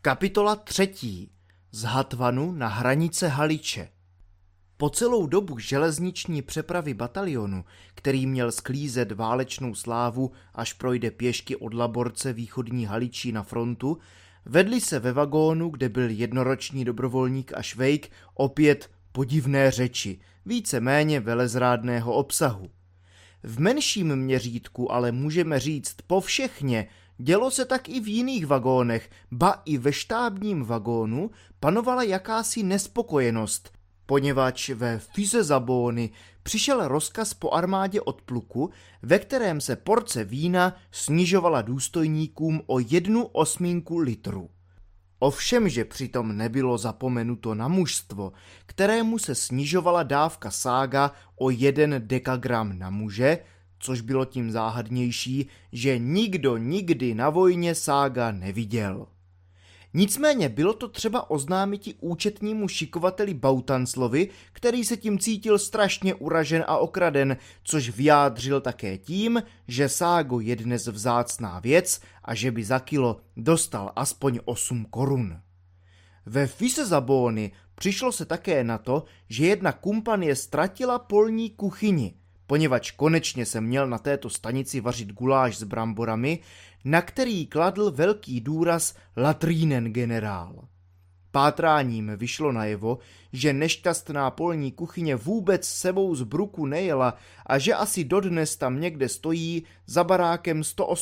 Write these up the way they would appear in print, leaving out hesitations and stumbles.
Kapitola 3. Z Hatvanu na hranice Haliče. Po celou dobu železniční přepravy batalionu, který měl sklízet válečnou slávu, až projde pěšky od Laborce východní Haličí na frontu, vedli se ve vagónu, kde byl jednoroční dobrovolník a švejk, opět podivné řeči, víceméně velezrádného obsahu. V menším měřítku ale můžeme říct povšechně, dělo se tak i v jiných vagónech, ba i ve štábním vagónu panovala jakási nespokojenost, poněvadž ve Füsesabony přišel rozkaz po armádě od pluku, ve kterém se porce vína snižovala důstojníkům o 1/8 litru. Ovšemže přitom nebylo zapomenuto na mužstvo, kterému se snižovala dávka sága o 1 dekagram na muže, což bylo tím záhadnější, že nikdo nikdy na vojně sága neviděl. Nicméně bylo to třeba oznámiti účetnímu šikovateli Bautanclovi, který se tím cítil strašně uražen a okraden, což vyjádřil také tím, že ságo je dnes vzácná věc a že by za kilo dostal aspoň 8 korun. Ve Füsesabony přišlo se také na to, že jedna kumpanie ztratila polní kuchyni, poněvadž konečně se měl na této stanici vařit guláš s bramborami, na který kladl velký důraz Latrinen generál. Pátráním vyšlo najevo, že nešťastná polní kuchyně vůbec sebou z Bruku nejela a že asi dodnes tam někde stojí za barákem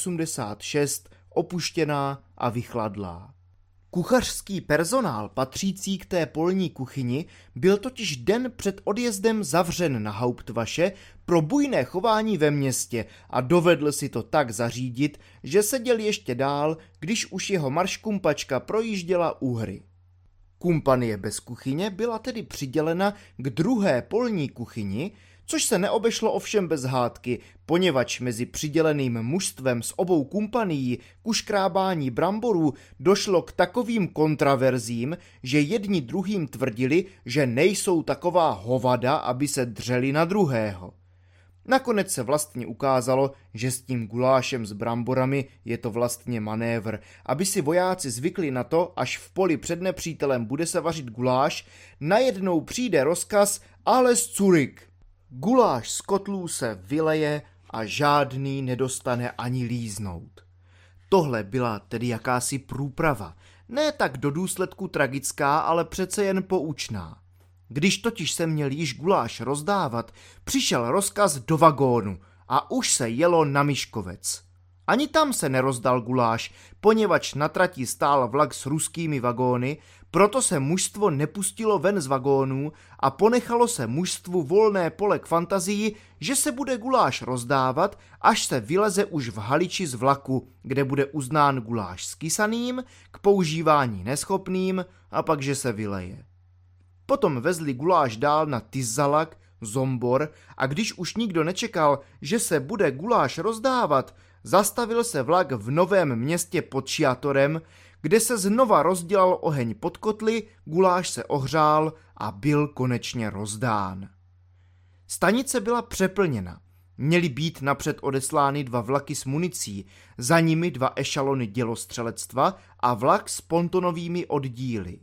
186, opuštěná a vychladlá. Kuchařský personál patřící k té polní kuchyni byl totiž den před odjezdem zavřen na Hauptwache pro bujné chování ve městě a dovedl si to tak zařídit, že seděl ještě dál, když už jeho marškumpačka projížděla Uhry. Kumpanie bez kuchyně byla tedy přidělena k druhé polní kuchyni, což se neobešlo ovšem bez hádky, poněvadž mezi přiděleným mužstvem z obou kumpanií k uškrábání bramborů došlo k takovým kontraverzím, že jedni druhým tvrdili, že nejsou taková hovada, aby se dřeli na druhého. Nakonec se vlastně ukázalo, že s tím gulášem s bramborami je to vlastně manévr, aby si vojáci zvykli na to, až v poli před nepřítelem bude se vařit guláš, najednou přijde rozkaz alles zurück. Guláš z kotlů se vyleje a žádný nedostane ani líznout. Tohle byla tedy jakási průprava, ne tak do důsledku tragická, ale přece jen poučná. Když totiž se měl již guláš rozdávat, přišel rozkaz do vagónu a už se jelo na Miškovec. Ani tam se nerozdal guláš, poněvadž na trati stál vlak s ruskými vagóny, proto se mužstvo nepustilo ven z vagónů a ponechalo se mužstvu volné pole k fantazii, že se bude guláš rozdávat, až se vyleze už v Haliči z vlaku, kde bude uznán guláš skysaným, k používání neschopným a pak že se vyleje. Potom vezli guláš dál na Tiszalak, Zombor a když už nikdo nečekal, že se bude guláš rozdávat, zastavil se vlak v Novém Městě pod Šiatorem, kde se znova rozdělal oheň pod kotli, guláš se ohřál a byl konečně rozdán. Stanice byla přeplněna. Měly být napřed odeslány 2 vlaky s municí, za nimi 2 ešalony dělostřelectva a vlak s pontonovými oddíly.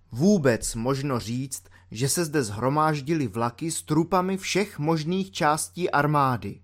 Vůbec možno říct, že se zde shromáždily vlaky s trupami všech možných částí armády.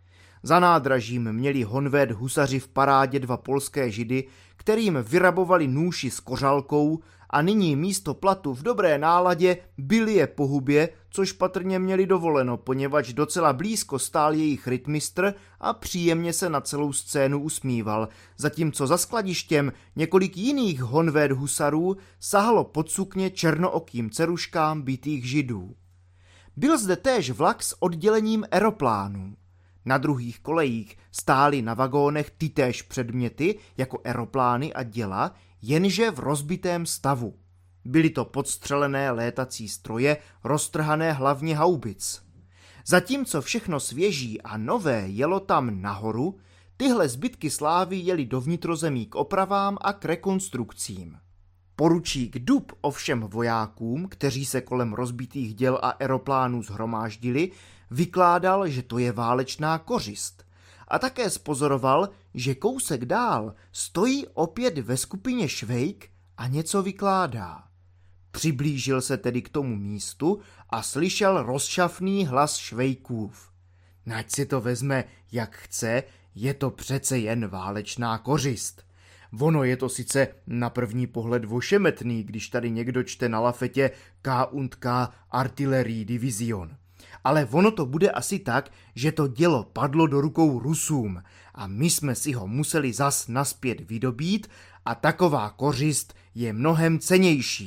Za nádražím měli honvét husaři v parádě 2 polské židy, kterým vyrabovali nůši s kořalkou a nyní místo platu v dobré náladě bili je po hubě, což patrně měli dovoleno, poněvadž docela blízko stál jejich rytmistr a příjemně se na celou scénu usmíval, zatímco za skladištěm několik jiných honvét husarů sahalo pod sukně černookým ceruškám bitých židů. Byl zde též vlak s oddělením aeroplánů. Na druhých kolejích stály na vagónech tytéž předměty jako aeroplány a děla, jenže v rozbitém stavu. Byly to podstřelené létací stroje, roztrhané hlavně haubic. Zatímco všechno svěží a nové jelo tam nahoru, tyhle zbytky slávy jeli do vnitrozemí k opravám a k rekonstrukcím. Poručík Dub ovšem vojákům, kteří se kolem rozbitých děl a aeroplánů shromáždili, vykládal, že to je válečná kořist. A také spozoroval, že kousek dál stojí opět ve skupině švejk a něco vykládá. Přiblížil se tedy k tomu místu a slyšel rozšafný hlas Švejkův. Nať si to vezme, jak chce, je to přece jen válečná kořist. Ono je to sice na první pohled ošemetný, když tady někdo čte na lafetě K&K Artillerie Division. Ale ono to bude asi tak, že to dělo padlo do rukou Rusům a my jsme si ho museli zas naspět vydobít a taková kořist je mnohem cennější,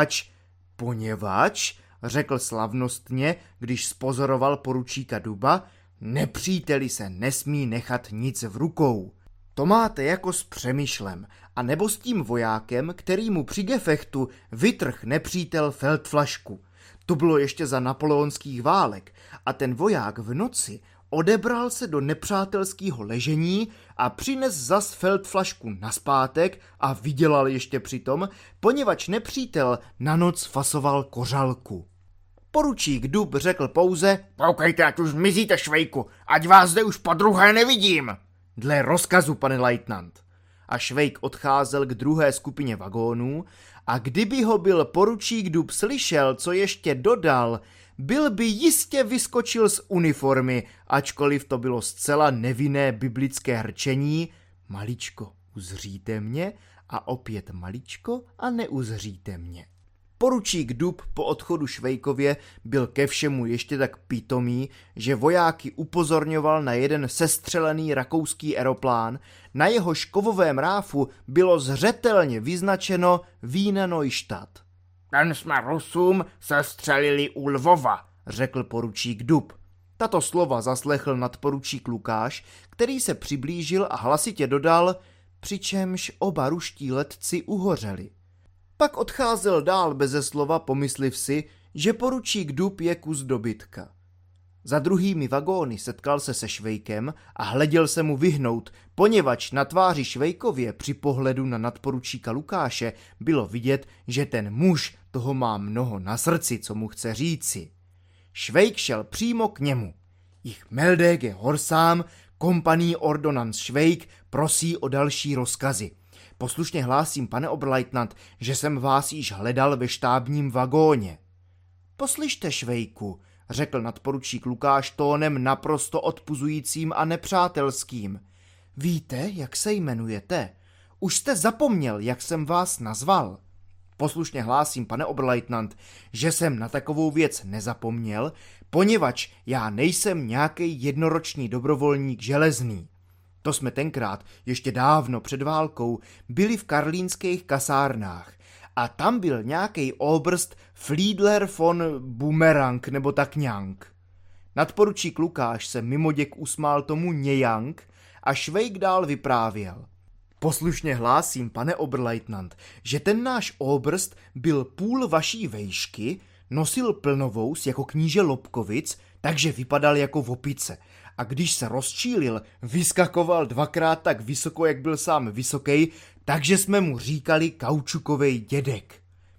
poněvadž, řekl slavnostně, když spozoroval poručíka Duba, nepříteli se nesmí nechat nic v rukou. To máte jako s Přemyšlem, a nebo s tím vojákem, který mu při gefechtu vytrh nepřítel feldflašku. To bylo ještě za napoleonských válek a ten voják v noci odebral se do nepřátelského ležení a přines zas feldflašku nazpátek a vydělal ještě přitom, poněvadž nepřítel na noc fasoval kořalku. Poručík Dub řekl pouze: Koukejte, ať už zmizíte, Švejku, ať vás zde už podruhé nevidím. Dle rozkazu, pane lejtnant. A Švejk odcházel k druhé skupině vagónů a kdyby ho byl poručík Dub slyšel, co ještě dodal, byl by jistě vyskočil z uniformy, ačkoliv to bylo zcela nevinné biblické hrčení: maličko, uzříte mě, a opět maličko a neuzříte mě. Poručík Dub po odchodu Švejkově byl ke všemu ještě tak pitomý, že vojáky upozorňoval na jeden sestřelený rakouský aeroplán, na jehož kovovém ráfu bylo zřetelně vyznačeno Wiener Neustadt. Ten jsme Rusům sestřelili u Lvova, řekl poručík Dub. Tato slova zaslechl nadporučík Lukáš, který se přiblížil a hlasitě dodal, přičemž oba ruští letci uhořeli. Pak odcházel dál beze slova, pomysliv si, že poručík Dub je kus dobytka. Za druhými vagóny setkal se Švejkem a hleděl se mu vyhnout, poněvadž na tváři Švejkově při pohledu na nadporučíka Lukáše bylo vidět, že ten muž toho má mnoho na srdci, co mu chce říci. Švejk šel přímo k němu. Ich melde gehorsam, Kompanie Ordonnanz Švejk prosí o další rozkazy. Poslušně hlásím, pane oberleutnant, že jsem vás již hledal ve štábním vagóně. Poslyšte, Švejku, řekl nadporučík Lukáš tónem naprosto odpuzujícím a nepřátelským. Víte, jak se jmenujete? Už jste zapomněl, jak jsem vás nazval. Poslušně hlásím, pane oberleutnant, že jsem na takovou věc nezapomněl, poněvadž já nejsem nějaký jednoroční dobrovolník železný. To jsme tenkrát, ještě dávno před válkou, byli v karlínských kasárnách a tam byl nějaký obrst Fiedler von Bumerang nebo tak nějak. Nadporučík Lukáš se mimoděk usmál tomu nějak a Švejk dál vyprávěl. Poslušně hlásím, pane oberleutnant, že ten náš obrst byl půl vaší vejšky, nosil plnovous jako kníže Lobkovic, takže vypadal jako opice. A když se rozčílil, vyskakoval dvakrát tak vysoko, jak byl sám vysoký, takže jsme mu říkali kaučukovej dědek.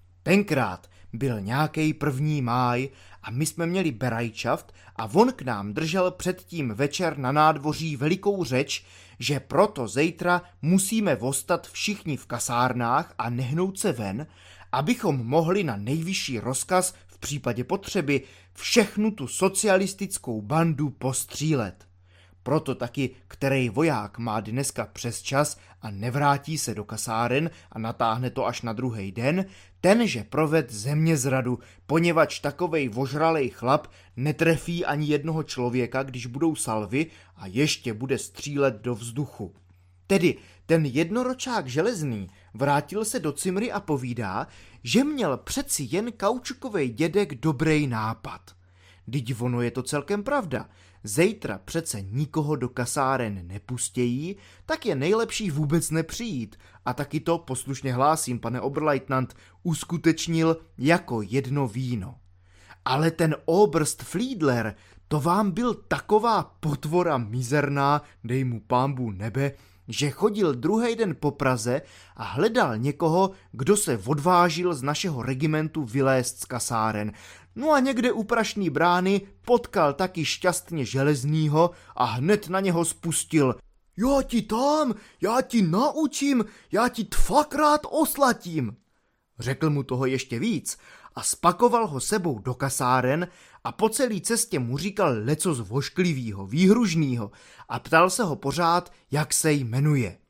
Tenkrát byl nějaký 1. máj a my jsme měli berajčaft a on k nám držel předtím večer na nádvoří velikou řeč, že proto zítra musíme vostat všichni v kasárnách a nehnout se ven, abychom mohli na nejvyšší rozkaz v případě potřeby všechnu tu socialistickou bandu postřílet. Proto taky, který voják má dneska přes čas a nevrátí se do kasáren a natáhne to až na druhý den, tenže proved zemězradu, poněvadž takovej vožralej chlap netrefí ani jednoho člověka, když budou salvy a ještě bude střílet do vzduchu. Tedy ten jednoročák železný vrátil se do cimry a povídá, že měl přeci jen kaučukovej dědek dobrý nápad. Vždyť ono je to celkem pravda. Zítra přece nikoho do kasáren nepustějí, tak je nejlepší vůbec nepřijít. A taky to, poslušně hlásím, pane oberleutnant, uskutečnil jako jedno víno. Ale ten obrst Fiedler, to vám byl taková potvora mizerná, dej mu pánbůh nebe, že chodil druhý den po Praze a hledal někoho, kdo se odvážil z našeho regimentu vylézt z kasáren. No a někde u Prašní brány potkal taky šťastně železnýho a hned na něho spustil. já ti naučím, já ti dvakrát oslatím. Řekl mu toho ještě víc a spakoval ho sebou do kasáren a po celé cestě mu říkal lecos vošklivýho, výhružnýho a ptal se ho pořád, jak se jmenuje.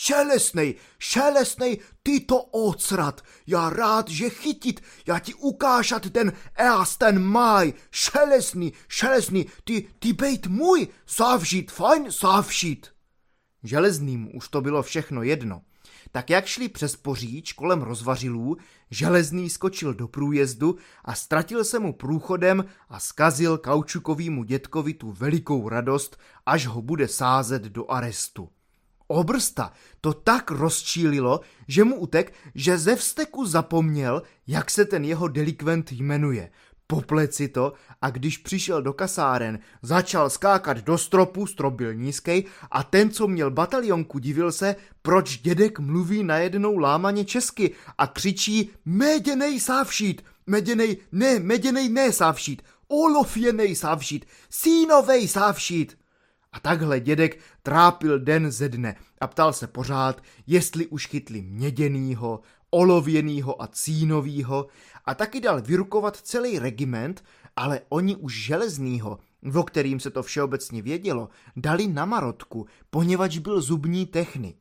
Šelesnej, ty to ocrat, já rád, že chytit, já ti ukážat ten ersten maj, šelesný, ty bejt můj, zavžít, fajn, zavžít. Železným už to bylo všechno jedno. Tak jak šli přes Poříč kolem rozvařilů, Železný skočil do průjezdu a ztratil se mu průchodem a zkazil kaučukovýmu dětkovi tu velikou radost, až ho bude sázet do arestu. Obrsta to tak rozčílilo, že mu utek, že ze vzteku zapomněl, jak se ten jeho delikvent jmenuje. Poplet si to a když přišel do kasáren, začal skákat do stropu, strop byl nízkej a ten, co měl batalionku, divil se, proč dědek mluví najednou lámaně česky a křičí Meděnej sávšít, meděnej ne sávšít, olofěnej sávšít, sínovej sávšít. A takhle dědek trápil den ze dne a ptal se pořád, jestli už chytli měděnýho, olověnýho a cínovýho a taky dal vyrukovat celý regiment, ale oni už Železnýho, o kterým se to všeobecně vědělo, dali na marotku, poněvadž byl zubní technik.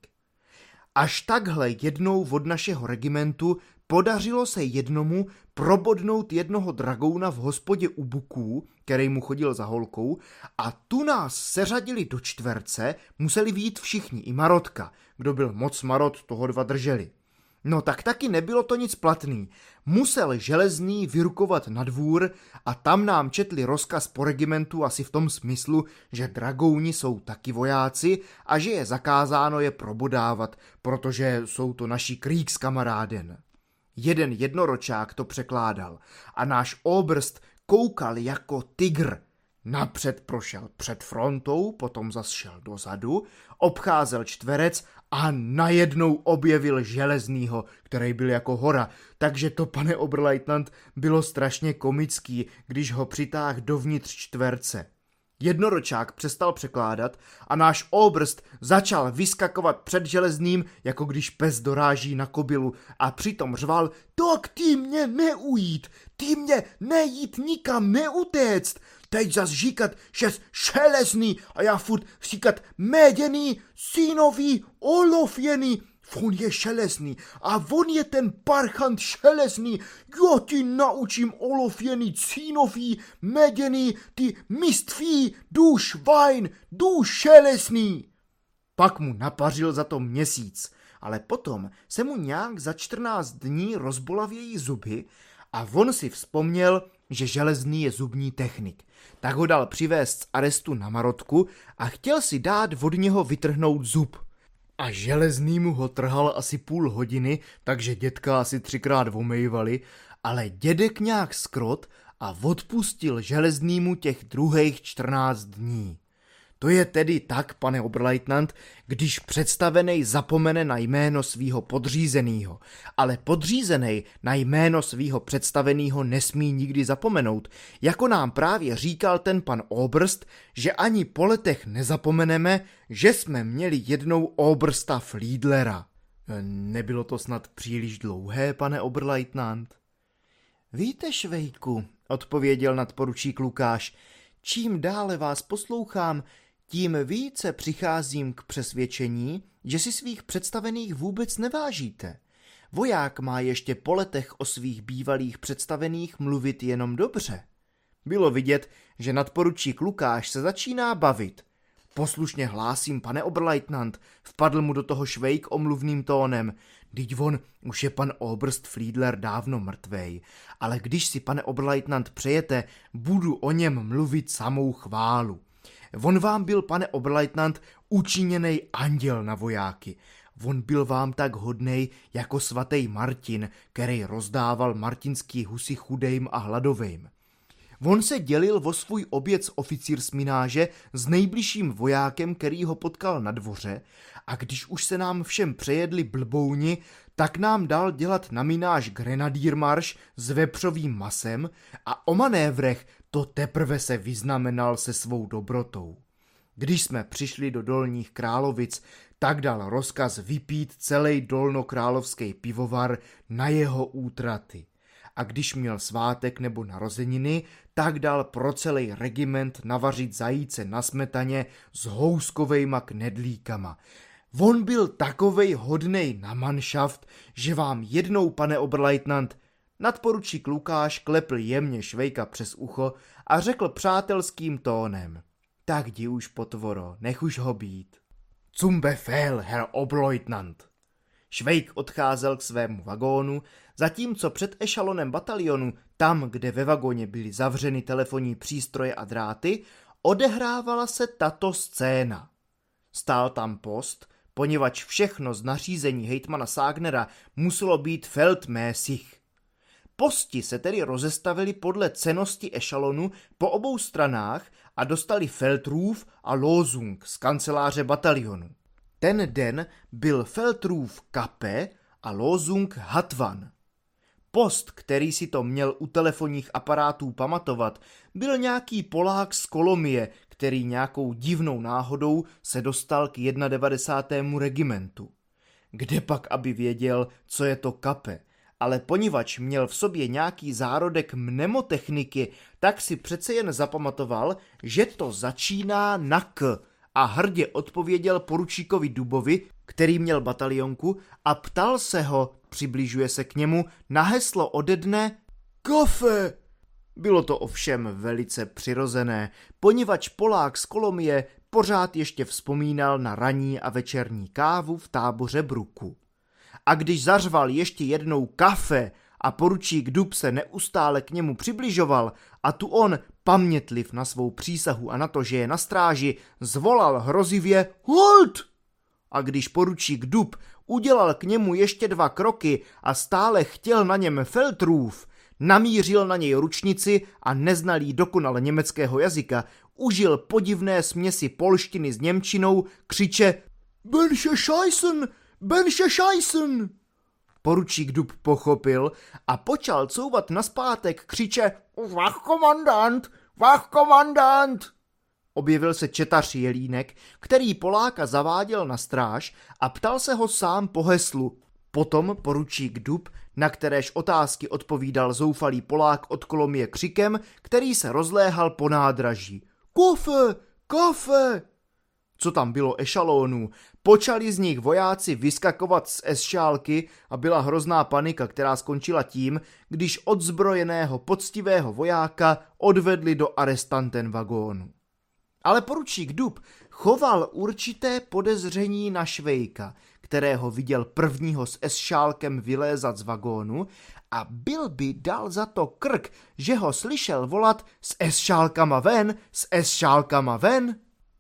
Až takhle jednou od našeho regimentu podařilo se jednomu probodnout jednoho dragouna v hospodě u Buků, který mu chodil za holkou, a tu nás seřadili do čtverce, museli vyjít všichni, i marotka. Kdo byl moc marot, toho dva drželi. No tak taky nebylo to nic platný. Musel Železný vyrukovat na dvůr a tam nám četli rozkaz po regimentu asi v tom smyslu, že dragouni jsou taky vojáci a že je zakázáno je probodávat, protože jsou to naši Kriegskamaráden. Jeden jednoročák to překládal a náš obrst koukal jako tygr. Napřed prošel před frontou, potom zas šel dozadu, obcházel čtverec a najednou objevil Železnýho, který byl jako hora, takže to, pane oberleutnant, bylo strašně komický, když ho přitáhl dovnitř čtverce. Jednoročák přestal překládat a náš obrst začal vyskakovat před Železným, jako když pes doráží na kobylu a přitom řval, tak ty mě neujít, ty mě nejít nikam, neutéct. Teď zas říkat, že jsi Železný a já furt říkat Meděný, sínový, olofěný. On je Železný a on je ten parchant Železný. Já ti naučím olofěný, cínový, meděný, ty miství, duš vajn, duš Železný. Pak mu napařil za to měsíc, ale potom se mu nějak za 14 dní rozbolavějí zuby a on si vzpomněl, že Železný je zubní technik. Tak ho dal přivést z arestu na marotku a chtěl si dát od něho vytrhnout zub. A Železný mu ho trhal asi půl hodiny, takže dětka asi 3krát omejvali, ale dědek nějak skrot a odpustil Železnýmu těch druhých 14 dní. To je tedy tak, pane oberleutnant, když představenej zapomene na jméno svýho podřízenýho, ale podřízenej na jméno svýho představenýho nesmí nikdy zapomenout, jako nám právě říkal ten pan obrst, že ani po letech nezapomeneme, že jsme měli jednou obrsta Fliedlera. Nebylo to snad příliš dlouhé, pane oberleutnant? Víte, Švejku, odpověděl nadporučík Lukáš, čím dále vás poslouchám, tím více přicházím k přesvědčení, že si svých představených vůbec nevážíte. Voják má ještě po letech o svých bývalých představených mluvit jenom dobře. Bylo vidět, že nadporučík Lukáš se začíná bavit. Poslušně hlásím, pane oberleutnant, vpadl mu do toho Švejk omluvným tónem. Vždyť on už je pan obrst Fliedler dávno mrtvej, ale když si, pane oberleutnant, přejete, budu o něm mluvit samou chválu. On vám byl, pane oberleutnant, učiněnej anděl na vojáky. On byl vám tak hodnej jako svatý Martin, který rozdával martinský husy chudejm a hladovejm. On se dělil o svůj oběd z oficírsmináže s nejbližším vojákem, který ho potkal na dvoře, a když už se nám všem přejedli blbouni, tak nám dal dělat na mináž grenadýrmarš s vepřovým masem a o manévrech to teprve se vyznamenal se svou dobrotou. Když jsme přišli do Dolních Královic, tak dal rozkaz vypít celý dolnokrálovský pivovar na jeho útraty. A když měl svátek nebo narozeniny, tak dal pro celý regiment navařit zajíce na smetaně s houskovejma knedlíkama. On byl takovej hodnej na manšaft, že vám jednou, pane Oberleutnant, nadporučík Lukáš klepl jemně Švejka přes ucho a řekl přátelským tónem: tak jdi už, potvoro, nech už ho být. Zum Befehl, Herr Oberleutnant. Švejk odcházel k svému vagónu, zatímco před ešalonem batalionu, tam, kde ve vagóně byly zavřeny telefonní přístroje a dráty, odehrávala se tato scéna. Stál tam post, poněvadž všechno z nařízení hejtmana Ságnera muselo být feldmäßig. Posti se tedy rozestavili podle cennosti ešalonu po obou stranách a dostali Feldruf a Losung z kanceláře batalionu. Ten den byl Feldruf Kappe a Losung Hatvan. Post, který si to měl u telefonních aparátů pamatovat, byl nějaký Polák z Kolomie, který nějakou divnou náhodou se dostal k 91. regimentu. Kde pak aby věděl, co je to Kappe, ale poněvadž měl v sobě nějaký zárodek mnemotechniky, tak si přece jen zapamatoval, že to začíná na K, a hrdě odpověděl poručíkovi Dubovi, který měl batalionku, a ptal se ho, přibližuje se k němu, na heslo ode dne kafe. Bylo to ovšem velice přirozené, poněvadž Polák z Kolomie pořád ještě vzpomínal na ranní a večerní kávu v táboře Bruku. A když zařval ještě jednou kafe a poručík Dub se neustále k němu přibližoval a tu on, pamětliv na svou přísahu a na to, že je na stráži, zvolal hrozivě Hold! A když poručík Dub udělal k němu ještě 2 kroky a stále chtěl na něm Feldruf, namířil na něj ručnici a neznalý dokonale německého jazyka užil podivné směsi polštiny s němčinou, křiče Benše scheißen! Benše scheißen! Poručík Dub pochopil a počal couvat naspátek, křiče Wachkommandant! Wachkommandant! Objevil se četař Jelínek, který Poláka zaváděl na stráž a ptal se ho sám po heslu. Potom poručík Dub, na kteréž otázky odpovídal zoufalý Polák od Kolomie křikem, který se rozléhal po nádraží. Kafe! Kafe! Co tam bylo ešalónů, počali z nich vojáci vyskakovat z esšálky a byla hrozná panika, která skončila tím, když odzbrojeného poctivého vojáka odvedli do arestanten vagónu. Ale poručík Dub choval určité podezření na Švejka, kterého viděl prvního s esšálkem vylézat z vagónu a byl by dal za to krk, že ho slyšel volat s esšálkama ven, s esšálkama ven.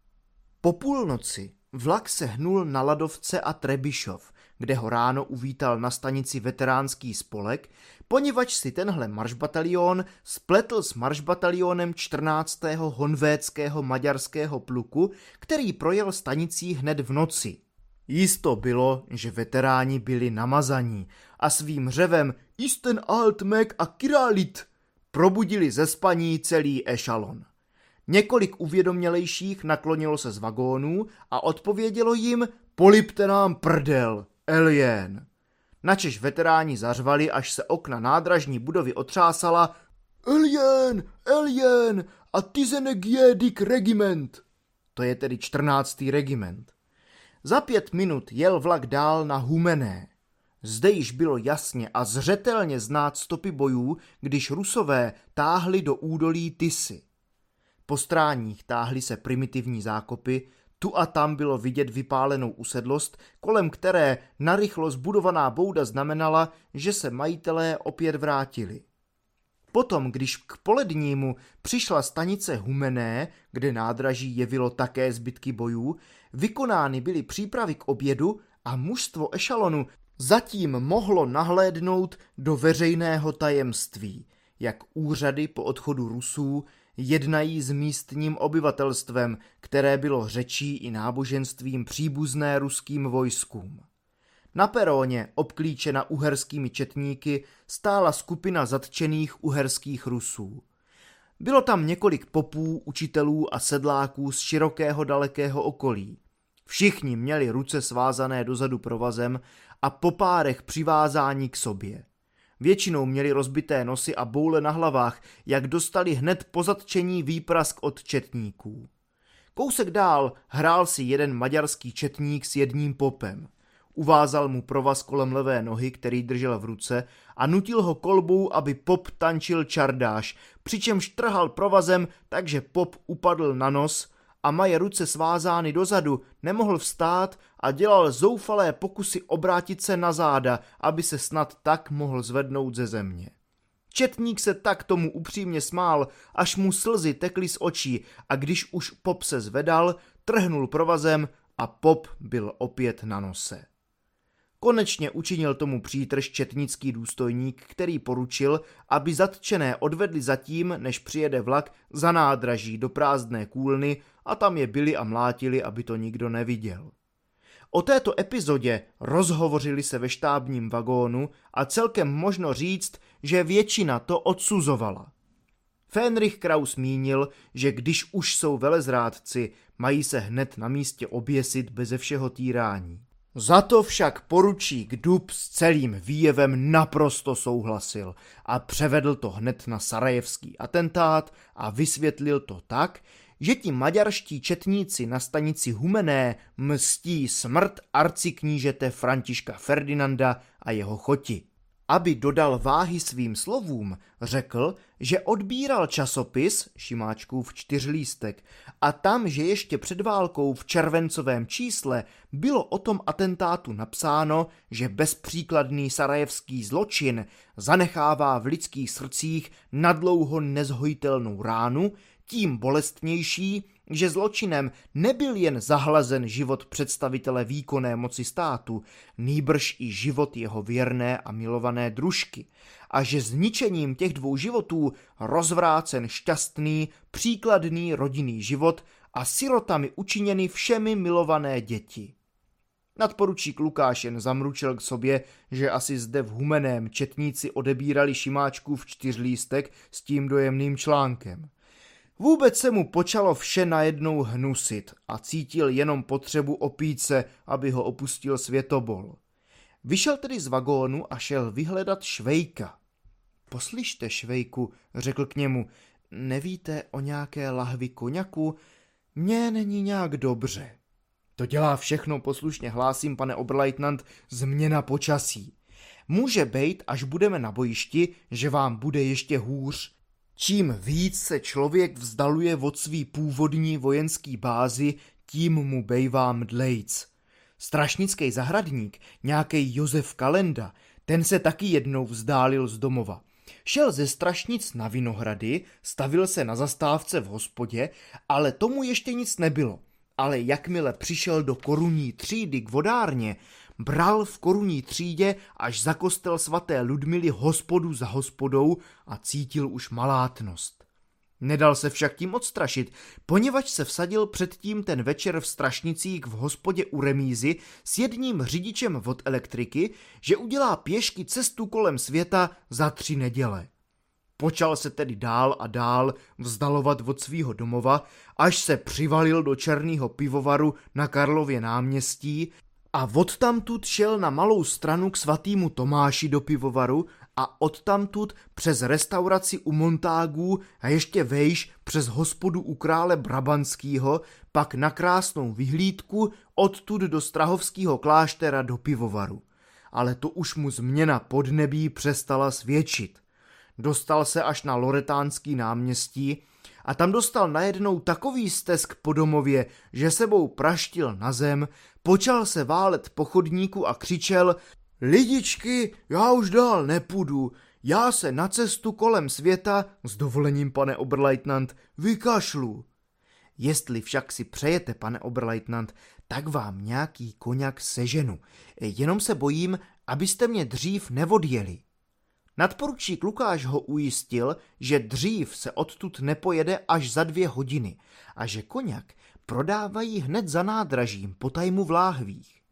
Po půlnoci vlak se hnul na Ladovce a Trebišov, kde ho ráno uvítal na stanici veteránský spolek, poněvadž si tenhle maršbatalión spletl s maršbatalionem 14. honvéckého maďarského pluku, který projel stanicí hned v noci. Jisto bylo, že veteráni byli namazaní a svým řevem Isten Altmek a Kiralit probudili ze spaní celý ešalon. Několik uvědomělejších naklonilo se z vagónů a odpovědělo jim polipte nám prdel, Eljen. Načež veteráni zařvali, až se okna nádražní budovy otřásala Eljen, Eljen a Tizenegjedik regiment. To je tedy 14. regiment. Za 5 minut jel vlak dál na Humenné. Zde již bylo jasně a zřetelně znát stopy bojů, když Rusové táhli do údolí Tisy. Po stráních táhly se primitivní zákopy, tu a tam bylo vidět vypálenou usedlost, kolem které narychlo zbudovaná bouda znamenala, že se majitelé opět vrátili. Potom, když k polednímu přišla stanice Humenné, kde nádraží jevilo také zbytky bojů, vykonány byly přípravy k obědu a mužstvo ešalonu zatím mohlo nahlédnout do veřejného tajemství, jak úřady po odchodu Rusů jednají s místním obyvatelstvem, které bylo řečí i náboženstvím příbuzné ruským vojskům. Na peróně, obklíčena uherskými četníky, stála skupina zatčených uherských Rusů. Bylo tam několik popů, učitelů a sedláků z širokého dalekého okolí. Všichni měli ruce svázané dozadu provazem a po párech přivázání k sobě. Většinou měli rozbité nosy a boule na hlavách, jak dostali hned po zatčení výprask od četníků. Kousek dál hrál si jeden maďarský četník s jedním popem. Uvázal mu provaz kolem levé nohy, který držel v ruce, a nutil ho kolbou, aby pop tančil čardáš, přičemž trhal provazem, takže pop upadl na nos a maje ruce svázány dozadu, nemohl vstát a dělal zoufalé pokusy obrátit se na záda, aby se snad tak mohl zvednout ze země. Četník se tak tomu upřímně smál, až mu slzy tekly z očí, a když už pop se zvedal, trhnul provazem a pop byl opět na nose. Konečně učinil tomu přítrž četnický důstojník, který poručil, aby zatčené odvedli zatím, než přijede vlak, za nádraží do prázdné kůlny a tam je bili a mlátili, aby to nikdo neviděl. O této epizodě rozhovořili se ve štábním vagónu a celkem možno říct, že většina to odsuzovala. Fenrich Kraus mínil, že když už jsou velezrádci, mají se hned na místě oběsit beze všeho týrání. Za to však poručík Dub s celým výjevem naprosto souhlasil a převedl to hned na sarajevský atentát a vysvětlil to tak, že ti maďarští četníci na stanici Humenné mstí smrt arciknížete Františka Ferdinanda a jeho choti. Aby dodal váhy svým slovům, řekl, že odbíral časopis, Šimáčkův čtyřlístek, a tam, že ještě před válkou v červencovém čísle bylo o tom atentátu napsáno, že bezpříkladný sarajevský zločin zanechává v lidských srdcích nadlouho nezhojitelnou ránu, tím bolestnější, že zločinem nebyl jen zahlazen život představitele výkonné moci státu, nýbrž i život jeho věrné a milované družky, a že zničením těch dvou životů rozvrácen šťastný, příkladný rodinný život a sirotami učiněny všemi milované děti. Nadporučík Lukáš jen zamručil k sobě, že asi zde v Humenném četníci odebírali Šimáčkův čtyřlístek s tím dojemným článkem. Vůbec se mu počalo vše najednou hnusit a cítil jenom potřebu opít se, aby ho opustil světobol. Vyšel tedy z vagónu a šel vyhledat Švejka. Poslyšte, Švejku, řekl k němu, nevíte o nějaké lahvi koňaku? Mně není nějak dobře. To dělá všechno, poslušně hlásím, pane oberleutnant, změna počasí. Může bejt, až budeme na bojišti, že vám bude ještě hůř. Čím víc se člověk vzdaluje od svý původní vojenský bázi, tím mu bejvá mdlejc. Strašnický zahradník, nějakej Josef Kalenda, ten se taky jednou vzdálil z domova. Šel ze Strašnic na Vinohrady, stavil se na zastávce v hospodě, ale tomu ještě nic nebylo. Ale jakmile přišel do korunní třídy k vodárně, bral v korunní třídě až za kostel svaté Ludmily hospodu za hospodou a cítil už malátnost. Nedal se však tím odstrašit, poněvadž se vsadil předtím ten večer v Strašnicích v hospodě u remízy s jedním řidičem od elektriky, že udělá pěšky cestu kolem světa za 3 neděle. Počal se tedy dál a dál vzdalovat od svýho domova, až se přivalil do černého pivovaru na Karlově náměstí a odtamtud šel na Malou Stranu k svatýmu Tomáši do pivovaru a odtamtud přes restauraci u Montágů a ještě vejš přes hospodu u krále Brabanskýho, pak na krásnou vyhlídku odtud do Strahovského kláštera do pivovaru. Ale to už mu změna podnebí přestala svědčit. Dostal se až na Loretánský náměstí a tam dostal najednou takový stesk po domově, že sebou praštil na zem, počal se válet po chodníku a křičel: Lidičky, já už dál nepůjdu, já se na cestu kolem světa, s dovolením, pane oberleutnant, vykašlu. Jestli však si přejete, pane oberleutnant, tak vám nějaký koňak seženu, jenom se bojím, abyste mě dřív neodjeli. Nadporučík Lukáš ho ujistil, že dřív se odtud nepojede až za 2 hodiny a že koňak prodávají hned za nádražím po tajmu v láhvích.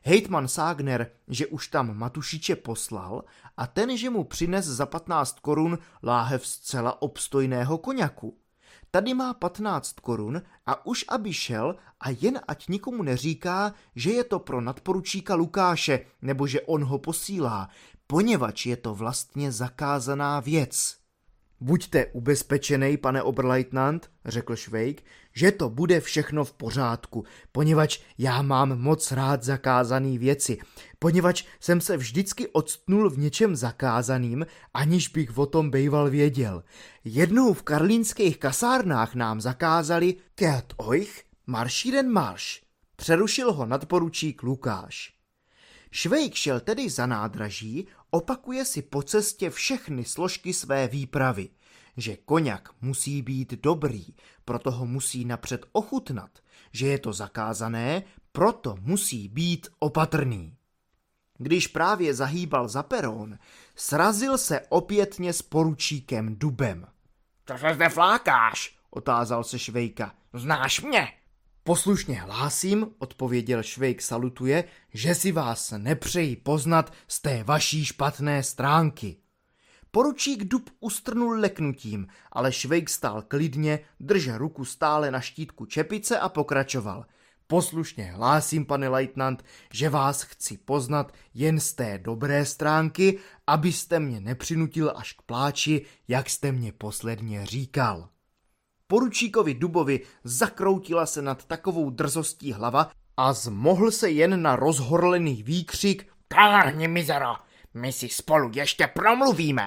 Hejtman Ságner, že už tam Matušiče poslal a ten, že mu přines za 15 korun láhev zcela obstojného koňaku. Tady má 15 korun a už aby šel a jen ať nikomu neříká, že je to pro nadporučíka Lukáše nebo že on ho posílá, poněvadž je to vlastně zakázaná věc. Buďte ubezpečenej, pane Oberleutnant, řekl Švejk, že to bude všechno v pořádku, poněvadž já mám moc rád zakázaný věci, poněvadž jsem se vždycky octnul v něčem zakázaným, aniž bych o tom bejval věděl. Jednou v karlínských kasárnách nám zakázali Kehrt euch, marschieren marsch. Přerušil ho nadporučík Lukáš. Švejk šel tedy za nádraží, opakuje si po cestě všechny složky své výpravy, že koňak musí být dobrý, proto ho musí napřed ochutnat, že je to zakázané, proto musí být opatrný. Když právě zahýbal za perón, srazil se opětně s poručíkem Dubem. Co se zde flákáš? Otázal se Švejka. Znáš mě? Poslušně hlásím, odpověděl Švejk salutuje, že si vás nepřeji poznat z té vaší špatné stránky. Poručík Dub ustrnul leknutím, ale Švejk stál klidně, držel ruku stále na štítku čepice a pokračoval. Poslušně hlásím, pane lejtnant, že vás chci poznat jen z té dobré stránky, abyste mě nepřinutil až k pláči, jak jste mě posledně říkal. Poručíkovi Dubovi zakroutila se nad takovou drzostí hlava a zmohl se jen na rozhorlený výkřik Trhni, mizero, my si spolu ještě promluvíme.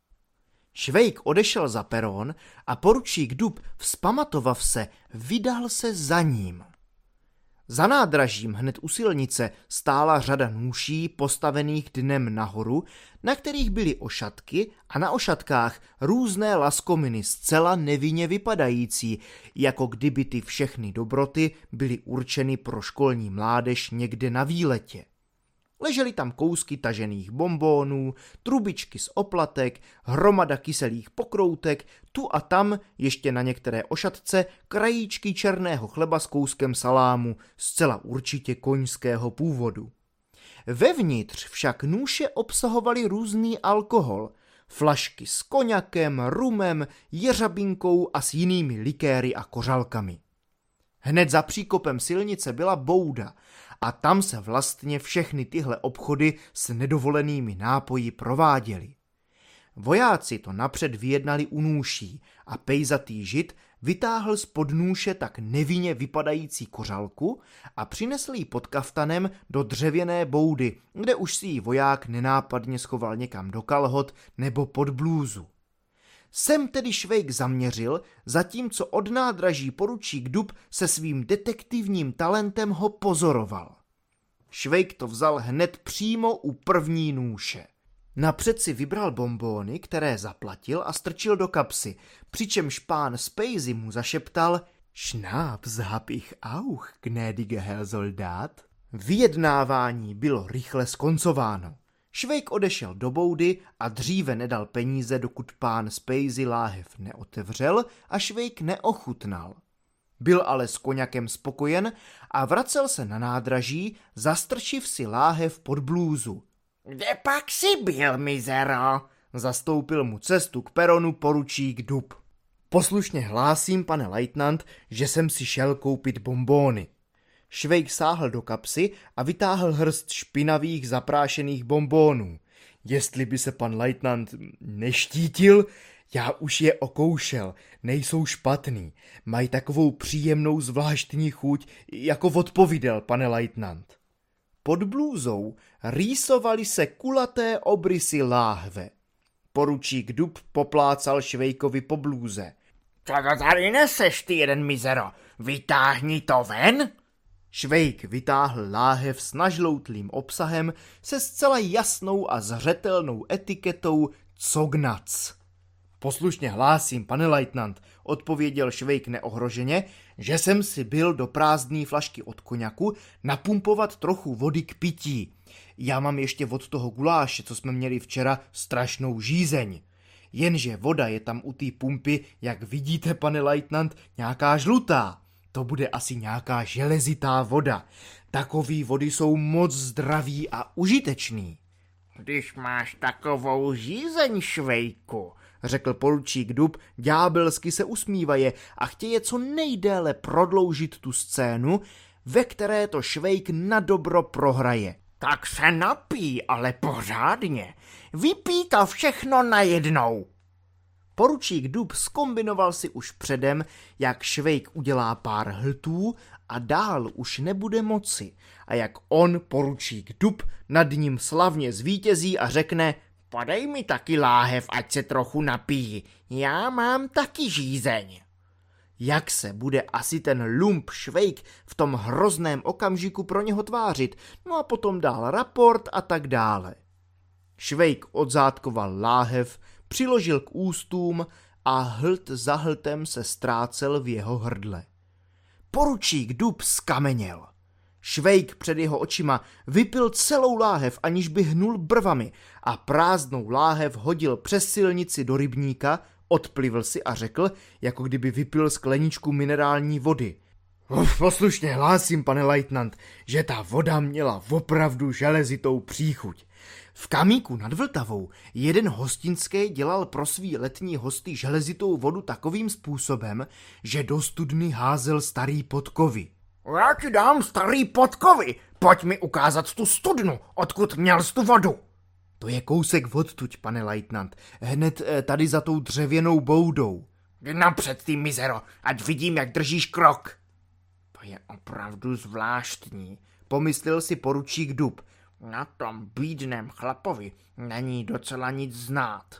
Švejk odešel za perón a poručík Dub, vzpamatovav se, vydal se za ním. Za nádražím hned u silnice stála řada nůší postavených dnem nahoru, na kterých byly ošatky a na ošatkách různé laskominy zcela nevinně vypadající, jako kdyby ty všechny dobroty byly určeny pro školní mládež někde na výletě. Ležely tam kousky tažených bonbónů, trubičky z oplatek, hromada kyselých pokroutek, tu a tam ještě na některé ošatce krajíčky černého chleba s kouskem salámu, zcela určitě koňského původu. Vevnitř však nůše obsahovaly různý alkohol, flašky s koňakem, rumem, jeřabinkou a s jinými likéry a kořalkami. Hned za příkopem silnice byla bouda a tam se vlastně všechny tyhle obchody s nedovolenými nápoji prováděly. Vojáci to napřed vyjednali u nůší a pejzatý žid vytáhl spod nůše tak nevinně vypadající kořalku a přinesl ji pod kaftanem do dřevěné boudy, kde už si ji voják nenápadně schoval někam do kalhot nebo pod blůzu. Sem tedy Švejk zaměřil, zatímco od nádraží poručík Dub se svým detektivním talentem ho pozoroval. Švejk to vzal hned přímo u první nůše. Napřed si vybral bonbóny, které zaplatil a strčil do kapsy, přičemž pán Spacey mu zašeptal Schnaps hab ich auch, gnädige Herr Soldat. Vyjednávání bylo rychle skoncováno. Švejk odešel do boudy a dříve nedal peníze, dokud pán Spacey láhev neotevřel a Švejk neochutnal. Byl ale s koňakem spokojen a vracel se na nádraží, zastrčiv si láhev pod blůzu. Kde pak jsi byl, mizero? Zastoupil mu cestu k peronu poručík Dub. Poslušně hlásím, pane lejtnant, že jsem si šel koupit bonbóny. Švejk sáhl do kapsy a vytáhl hrst špinavých zaprášených bonbónů. Jestli by se pan lejtnant neštítil, já už je okoušel, nejsou špatný, mají takovou příjemnou zvláštní chuť, jako odpovídal, pane lejtnant. Pod blůzou rýsovaly se kulaté obrysy láhve. Poručík Dub poplácal Švejkovi po blůze. Co to tady neseš, ty jeden mizero? Vytáhni to ven! Švejk vytáhl láhev s nažloutlým obsahem se zcela jasnou a zřetelnou etiketou Cognac. Poslušně hlásím, pane lejtnant, odpověděl Švejk neohroženě, že jsem si byl do prázdné flašky od koňaku napumpovat trochu vody k pití. Já mám ještě od toho guláše, co jsme měli včera, strašnou žízeň. Jenže voda je tam u té pumpy, jak vidíte, pane lejtnant, nějaká žlutá. To bude asi nějaká železitá voda. Takový vody jsou moc zdraví a užitečný. Když máš takovou žízeň, Švejku, Řekl poručík Dub, ďábelsky se usmívaje a chtěje co nejdéle prodloužit tu scénu, ve které to Švejk na dobro prohraje. tak se napij, ale pořádně. Vypij to všechno najednou. Poručík Dub zkombinoval si už předem, jak Švejk udělá pár hltů a dál už nebude moci. A jak on, poručík Dub, nad ním slavně zvítězí a řekne: Podej mi taky láhev, ať se trochu napíjí. Já mám taky žízeň. Jak se bude asi ten lump Švejk v tom hrozném okamžiku pro něho tvářit, no a potom dál raport a tak dále. Švejk odzátkoval láhev, přiložil k ústům a hlt za hltem se ztrácel v jeho hrdle. Poručík Dub skameněl. Švejk před jeho očima vypil celou láhev, aniž by hnul brvami, a prázdnou láhev hodil přes silnici do rybníka, odplivl si a řekl, jako kdyby vypil skleničku minerální vody: Poslušně hlásím, pane lejtnant, že ta voda měla opravdu železitou příchuť. V Kamíku nad Vltavou jeden hostinský dělal pro svý letní hosty železitou vodu takovým způsobem, že do studny házel starý podkovy. Já ti dám starý podkovy. Pojď mi ukázat tu studnu, odkud měl jsi tu vodu. To je kousek odtuď, pane lejtnant, hned tady za tou dřevěnou boudou. Jdi napřed, ty mizero, ať vidím, jak držíš krok. To je opravdu zvláštní, pomyslel si poručík Dub. Na tom bídném chlapovi není docela nic znát.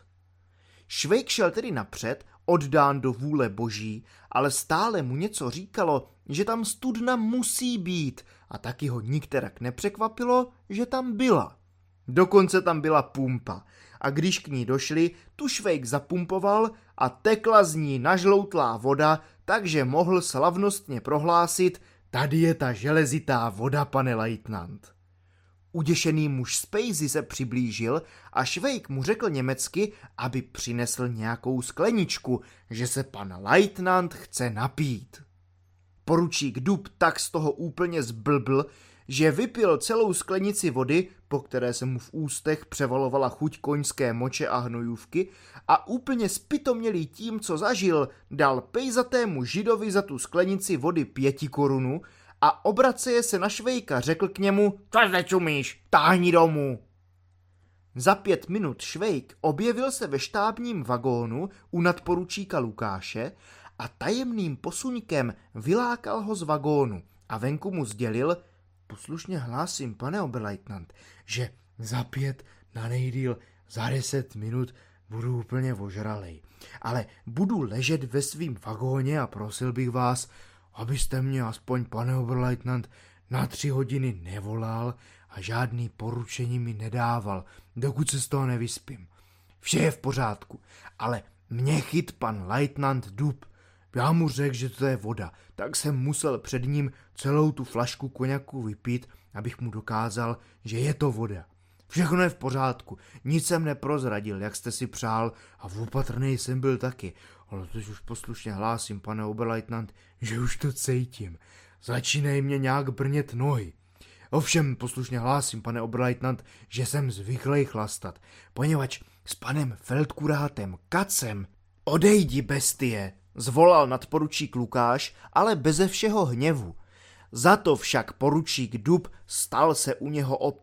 Švejk šel tedy napřed, oddán do vůle boží, ale stále mu něco říkalo, že tam studna musí být, a taky ho nikterak nepřekvapilo, že tam byla. Dokonce tam byla pumpa, a když k ní došli, tu Švejk zapumpoval a tekla z ní nažloutlá voda, takže mohl slavnostně prohlásit: Tady je ta železitá voda, pane lejtnant. Uděšený muž z Pejzy se přiblížil a Švejk mu řekl německy, aby přinesl nějakou skleničku, že se pan lejtnant chce napít. Poručík Dub tak z toho úplně zblbl, že vypil celou sklenici vody, po které se mu v ústech převalovala chuť koňské moče a hnojůvky, a úplně zpytomělý tím, co zažil, dal pejzatému židovi za tu sklenici vody 5 korun a obraceje se na Švejka řekl k němu: Co zde čumíš? Táhni domů. Za 5 minut Švejk objevil se ve štábním vagónu u nadporučíka Lukáše a tajemným posuňkem vylákal ho z vagónu a venku mu sdělil: Poslušně hlásím, pane oberleitnant, že za 5, na nejdýl za 10 minut budu úplně ožralej. Ale budu ležet ve svým vagóně a prosil bych vás, abyste mě aspoň, pane oberleitnant, na 3 hodiny nevolal a žádný poručení mi nedával, dokud se z toho nevyspím. Vše je v pořádku, ale mě chyt pan lejtnant Dub. Já mu řekl, že to je voda, tak jsem musel před ním celou tu flašku koněku vypít, abych mu dokázal, že je to voda. Všechno je v pořádku, nic jsem neprozradil, jak jste si přál, a opatrný jsem byl taky, ale teď už poslušně hlásím, pane oberleitnant, že už to cítím. Začínají mě nějak brnět nohy. Ovšem poslušně hlásím, pane oberleitnant, že jsem zvyklý chlastat, poněvadž s panem feldkurátem Kacem odejdi, bestie, zvolal nadporučík Lukáš, ale beze všeho hněvu. Za to však poručík Dub stal se u něho o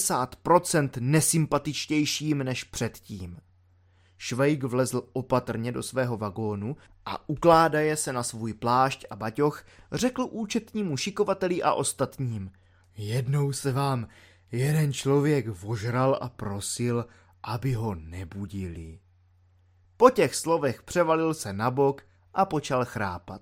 50% nesympatičtějším než předtím. Švejk vlezl opatrně do svého vagónu a ukládaje se na svůj plášť a baťoch řekl účetnímu šikovateli a ostatním: Jednou se vám jeden člověk vožral a prosil, aby ho nebudili. Po těch slovech převalil se na bok a počal chrápat.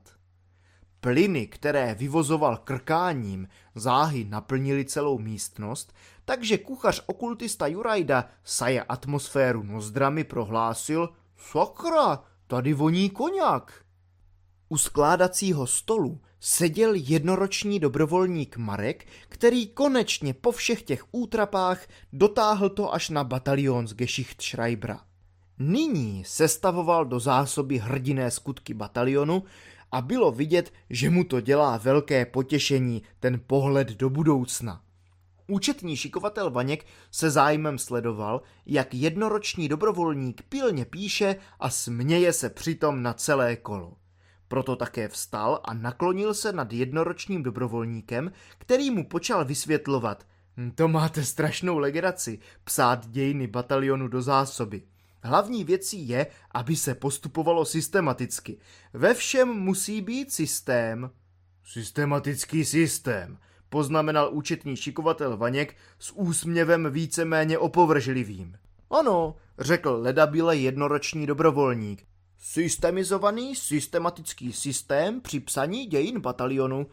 Plyny, které vyvozoval krkáním, záhy naplnily celou místnost, takže kuchař okultista Jurajda saje atmosféru nozdrami prohlásil: Sakra, tady voní koňak. U skládacího stolu seděl jednoroční dobrovolník Marek, který konečně po všech těch útrapách dotáhl to až na batalion z Geschichtschreibera. Nyní sestavoval do zásoby hrdinné skutky batalionu a bylo vidět, že mu to dělá velké potěšení, ten pohled do budoucna. Účetní šikovatel Vaněk se zájmem sledoval, jak jednoroční dobrovolník pilně píše a směje se přitom na celé kolo. Proto také vstal a naklonil se nad jednoročním dobrovolníkem, který mu počal vysvětlovat: to máte strašnou legraci, psát dějiny batalionu do zásoby. Hlavní věcí je, aby se postupovalo systematicky. Ve všem musí být systém. Systematický systém, poznamenal účetní šikovatel Vaněk s úsměvem víceméně opovržlivým. Ano, řekl ledabyle jednoroční dobrovolník. Systemizovaný systematický systém při psaní dějin batalionu.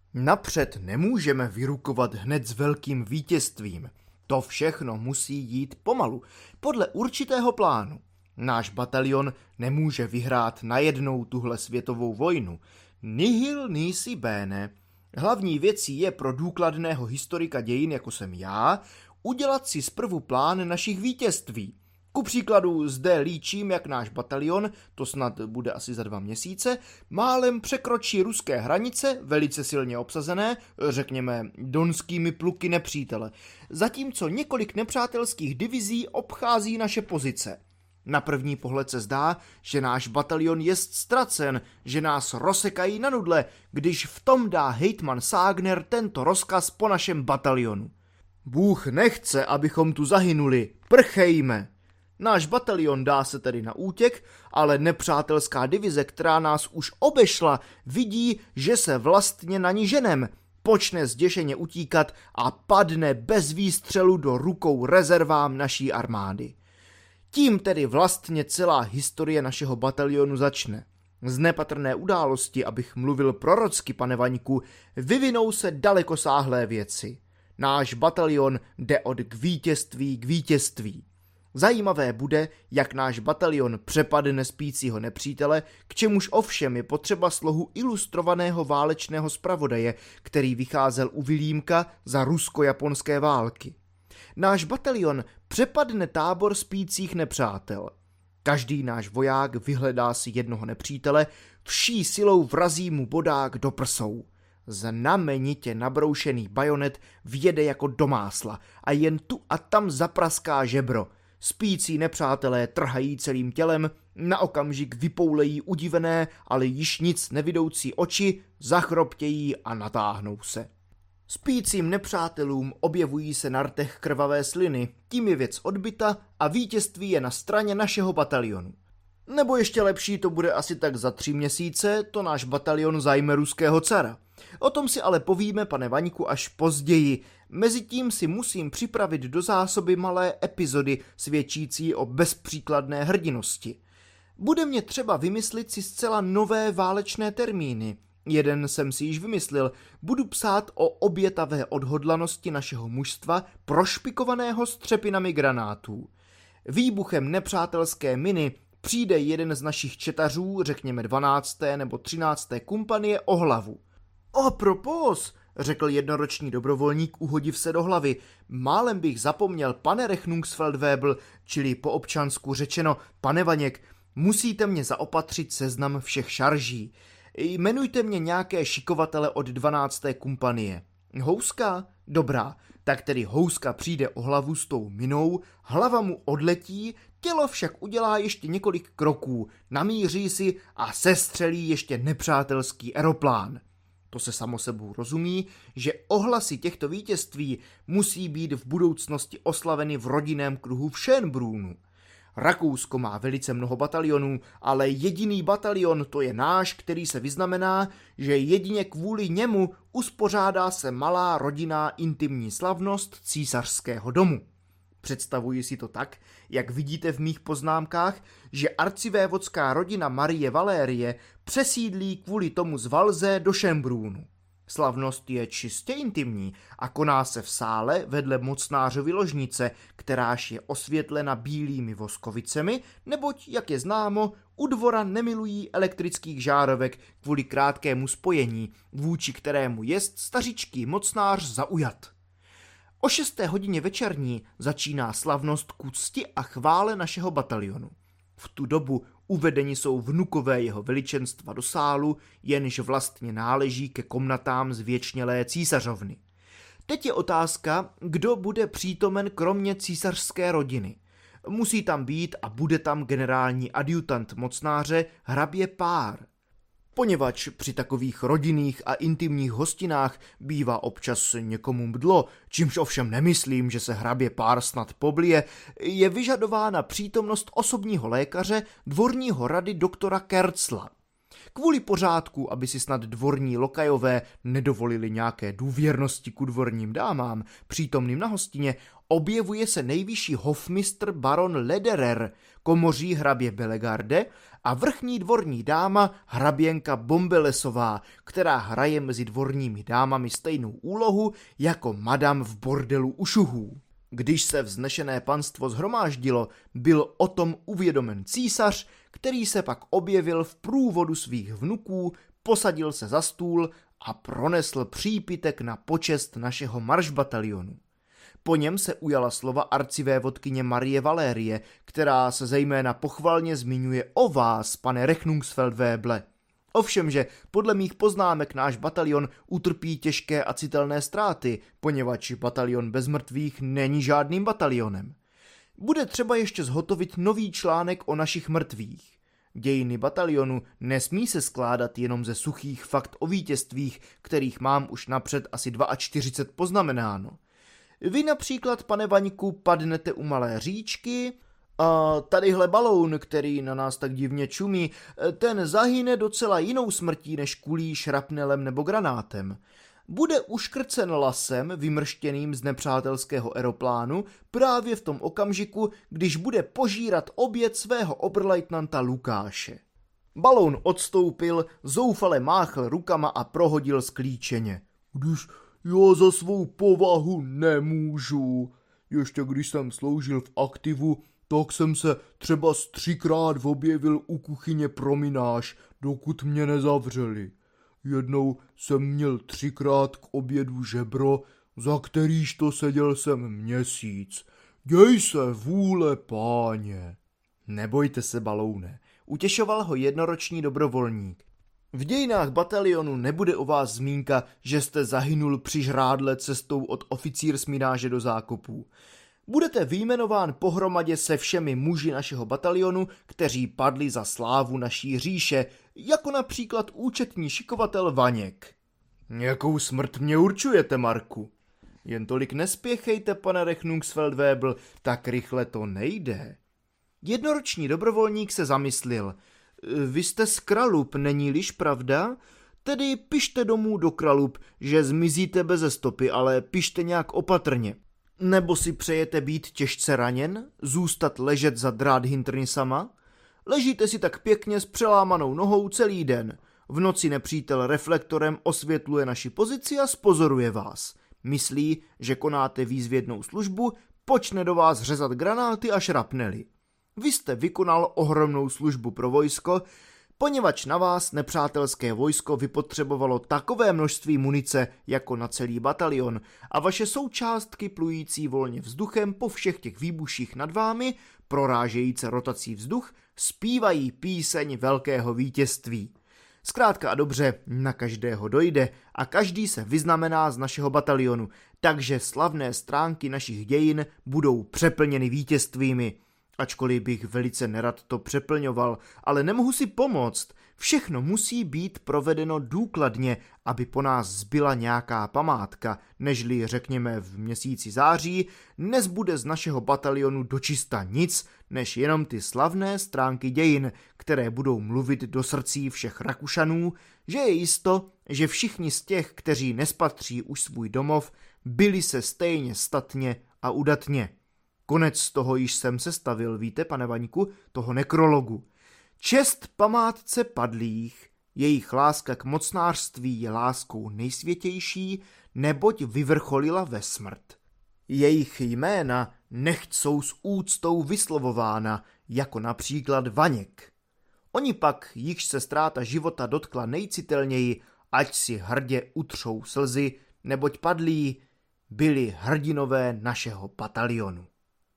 Napřed nemůžeme vyrukovat hned s velkým vítězstvím. To všechno musí jít pomalu, podle určitého plánu. Náš batalion nemůže vyhrát najednou tuhle světovou vojnu. Nihil nisi bene. Hlavní věcí je pro důkladného historika dějin, jako jsem já, udělat si zprvu plán našich vítězství. Ku příkladu zde líčím, jak náš batalion, to snad bude asi za 2 měsíce, málem překročí ruské hranice, velice silně obsazené, řekněme donskými pluky nepřítele, zatímco několik nepřátelských divizí obchází naše pozice. Na první pohled se zdá, že náš batalion je ztracen, že nás rozsekají na nudle, když v tom dá hejtman Ságner tento rozkaz po našem batalionu. Bůh nechce, abychom tu zahynuli, prchejme! Náš batalion dá se tedy na útěk, ale nepřátelská divize, která nás už obešla, vidí, že se vlastně na ní ženem, počne zděšeně utíkat a padne bez výstřelu do rukou rezervám naší armády. Tím tedy vlastně celá historie našeho batalionu začne. Z nepatrné události, abych mluvil prorocky, pane Vaňku, vyvinou se dalekosáhlé věci. Náš batalion jde od k vítězství. Zajímavé bude, jak náš batalion přepadne spícího nepřítele, k čemuž ovšem je potřeba slohu ilustrovaného válečného zpravodaje, který vycházel u Vilímka za rusko-japonské války. Náš batalion přepadne tábor spících nepřátel. Každý náš voják vyhledá si jednoho nepřítele, vší silou vrazí mu bodák do prsou. Znamenitě nabroušený bajonet vjede jako do másla a jen tu a tam zapraská žebro. Spící nepřátelé trhají celým tělem, na okamžik vypoulejí udivené, ale již nic nevidoucí oči, zachroptějí a natáhnou se. Spícím nepřátelům objevují se na rtech krvavé sliny, tím je věc odbyta a vítězství je na straně našeho batalionu. Nebo ještě lepší to bude asi tak za 3 měsíce, to náš batalion zajme ruského cara. O tom si ale povíme, pane Vaňku, až později. Mezitím si musím připravit do zásoby malé epizody svědčící o bezpříkladné hrdinosti. Bude mě třeba vymyslit si zcela nové válečné termíny. Jeden jsem si již vymyslel, budu psát o obětavé odhodlanosti našeho mužstva prošpikovaného střepinami granátů. Výbuchem nepřátelské miny přijde jeden z našich četařů, řekněme 12. nebo 13. kompanie, o hlavu. A propos, řekl jednoroční dobrovolník, uhodiv se do hlavy, málem bych zapomněl, pane Rechnungsfeldwebel, čili po občansku řečeno, pane Vaněk, musíte mě zaopatřit seznam všech šarží. Jmenujte mě nějaké šikovatele od 12. kompanie. Houska? Dobrá, tak tedy Houska přijde o hlavu s tou minou, hlava mu odletí, tělo však udělá ještě několik kroků, namíří si a sestřelí ještě nepřátelský aeroplán. To se samo sebou rozumí, že ohlasy těchto vítězství musí být v budoucnosti oslaveny v rodinném kruhu v Schönbrunnu. Rakousko má velice mnoho batalionů, ale jediný batalion, to je náš, který se vyznamená, že jedině kvůli němu uspořádá se malá rodinná intimní slavnost císařského domu. Představuji si to tak, jak vidíte v mých poznámkách, že arcivévodská rodina Marie Valérie přesídlí kvůli tomu z Valze do Schönbrunnu. Slavnost je čistě intimní a koná se v sále vedle mocnářovy ložnice, kteráž je osvětlena bílými voskovicemi, neboť, jak je známo, u dvora nemilují elektrických žárovek kvůli krátkému spojení, vůči kterému jest stařičký mocnář zaujat. O 6. hodině večerní začíná slavnost k úcti a chvále našeho batalionu. V tu dobu uvedeni jsou vnukové jeho veličenstva do sálu, jenž vlastně náleží ke komnatám zvěčnělé císařovny. Teď je otázka, kdo bude přítomen kromě císařské rodiny. Musí tam být a bude tam generální adjutant mocnáře hrabě Pár. Poněvadž při takových rodinných a intimních hostinách bývá občas někomu mdlo, čímž ovšem nemyslím, že se hrabě Pár snad poblije, je vyžadována přítomnost osobního lékaře dvorního rady doktora Kercla. Kvůli pořádku, aby si snad dvorní lokajové nedovolili nějaké důvěrnosti ku dvorním dámám přítomným na hostině, objevuje se nejvyšší hofmistr baron Lederer, komoří hrabě Belegarde a vrchní dvorní dáma hraběnka Bombelesová, která hraje mezi dvorními dámami stejnou úlohu jako madam v bordelu u šuhů. Když se vznešené panstvo shromáždilo, byl o tom uvědomen císař, který se pak objevil v průvodu svých vnuků, posadil se za stůl a pronesl přípitek na počest našeho maršbatalionu. Po něm se ujala slova arcivévodkyně Marie Valérie, která se zejména pochvalně zmiňuje o vás, pane Rechnungsfeldwebble. Ovšemže podle mých poznámek náš batalion utrpí těžké a citelné ztráty, poněvadž batalion bez mrtvých není žádným batalionem. Bude třeba ještě zhotovit nový článek o našich mrtvých. Dějiny batalionu nesmí se skládat jenom ze suchých fakt o vítězstvích, kterých mám už napřed asi 42 poznamenáno. Vy například, pane Vaňku, padnete u malé říčky a tadyhle baloun, který na nás tak divně čumí, ten zahyne docela jinou smrtí než kulí, šrapnelem nebo granátem. Bude uškrcen lasem vymrštěným z nepřátelského aeroplánu právě v tom okamžiku, když bude požírat oběd svého oberleutnanta Lukáše. Baloun odstoupil, zoufale máchl rukama a prohodil sklíčeně. Když já za svou povahu nemůžu. Ještě když jsem sloužil v aktivu, tak jsem se třeba 3krát objevil u kuchyně promináž, dokud mě nezavřeli. Jednou jsem měl 3krát k obědu žebro, za kterýž to seděl jsem měsíc. Děj se vůle, páně. Nebojte se, baloune, utěšoval ho jednoroční dobrovolník. V dějinách batalionu nebude o vás zmínka, že jste zahynul při žrádle cestou od oficírsmináže do zákopů. Budete vyjmenován pohromadě se všemi muži našeho batalionu, kteří padli za slávu naší říše, jako například účetní šikovatel Vaněk. Jakou smrt mě určujete, Marku? Jen tolik nespěchejte, pane Rechnungsfeldwebble, tak rychle to nejde. Jednoroční dobrovolník se zamyslil. Vy jste z Kralup, není-liž pravda? Tedy pište domů do Kralup, že zmizíte beze stopy, ale pište nějak opatrně. Nebo si přejete být těžce raněn, zůstat ležet za dráthintrnisama? Ležíte si tak pěkně s přelámanou nohou celý den. V noci nepřítel reflektorem osvětluje naši pozici a spozoruje vás. Myslí, že konáte výzvědnou službu, počne do vás řezat granáty a šrapnely. Vy jste vykonal ohromnou službu pro vojsko, poněvadž na vás nepřátelské vojsko vypotřebovalo takové množství munice jako na celý batalion a vaše součástky plující volně vzduchem po všech těch výbuších nad vámi, prorážející rotací vzduch, zpívají píseň velkého vítězství. Zkrátka a dobře, na každého dojde a každý se vyznamená z našeho batalionu, takže slavné stránky našich dějin budou přeplněny vítězstvími. Ačkoliv bych velice nerad to přeplňoval, ale nemohu si pomoct. Všechno musí být provedeno důkladně, aby po nás zbyla nějaká památka, nežli řekněme v měsíci září, nezbude z našeho batalionu dočista nic, než jenom ty slavné stránky dějin, které budou mluvit do srdcí všech Rakušanů, že je jisto, že všichni z těch, kteří nespatří už svůj domov, byli se stejně statně a udatně. Konec toho již jsem sestavil, víte, pane Vaňku, toho nekrologu. Čest památce padlých, jejich láska k mocnářství je láskou nejsvětější, neboť vyvrcholila ve smrt. Jejich jména nechť jsou s úctou vyslovována, jako například Vaněk. Oni pak, jichž se ztráta života dotkla nejcitelněji, ať si hrdě utřou slzy, neboť padlí byli hrdinové našeho batalionu.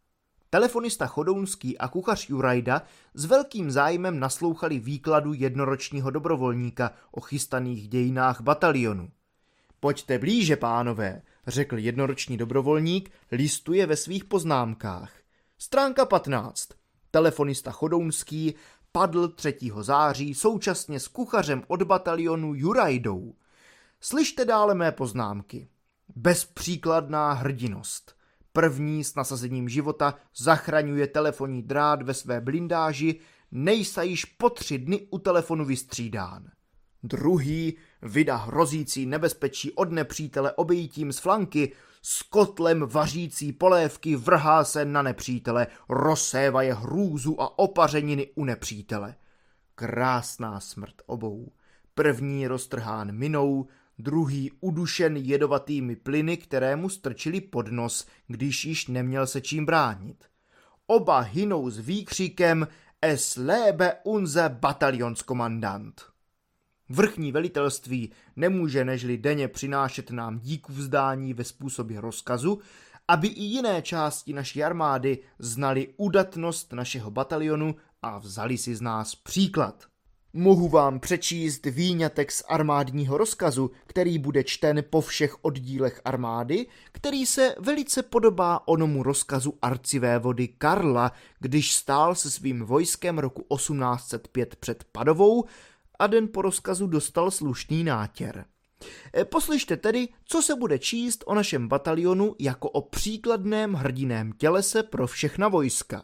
Telefonista Chodounský a kuchař Jurajda s velkým zájmem naslouchali výkladu jednoročního dobrovolníka o chystaných dějinách batalionu. Pojďte blíže, pánové, řekl jednoroční dobrovolník, listuje ve svých poznámkách. Stránka 15. Telefonista Chodounský padl 3. září současně s kuchařem od batalionu Jurajdou. Slyšte dále mé poznámky. Bezpříkladná hrdinost. První s nasazením života zachraňuje telefonní drát ve své blindáži, nejsa již po 3 dny u telefonu vystřídán. Druhý vydá hrozící nebezpečí od nepřítele obejítím z flanky, s kotlem vařící polévky vrhá se na nepřítele, rozsévaje hrůzu a opařeniny u nepřítele. Krásná smrt obou. První roztrhán minou, druhý udušen jedovatými plyny, které mu strčili pod nos, když již neměl se čím bránit. Oba hynou s výkřikem Es lebe unser Bataljonskommandant. Vrchní velitelství nemůže nežli denně přinášet nám díku vzdání ve způsobě rozkazu, aby i jiné části naší armády znali udatnost našeho batalionu a vzali si z nás příklad. Mohu vám přečíst výňatek z armádního rozkazu, který bude čten po všech oddílech armády, který se velice podobá onomu rozkazu arcivévody Karla, když stál se svým vojskem roku 1805 před Padovou a den po rozkazu dostal slušný nátěr. Poslyšte tedy, co se bude číst o našem batalionu jako o příkladném hrdiném tělese pro všechna vojska.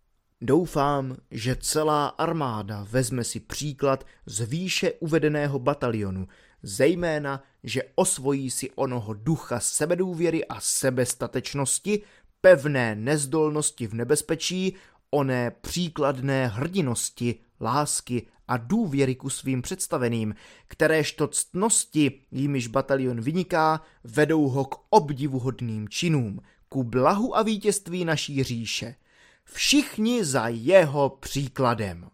Doufám, že celá armáda vezme si příklad z výše uvedeného batalionu, zejména, že osvojí si onoho ducha sebedůvěry a sebestatečnosti, pevné nezdolnosti v nebezpečí, oné příkladné hrdinosti, lásky a důvěry ku svým představeným, kteréžto ctnosti, jimiž batalion vyniká, vedou ho k obdivuhodným činům, ku blahu a vítězství naší říše. Všichni za jeho příkladem.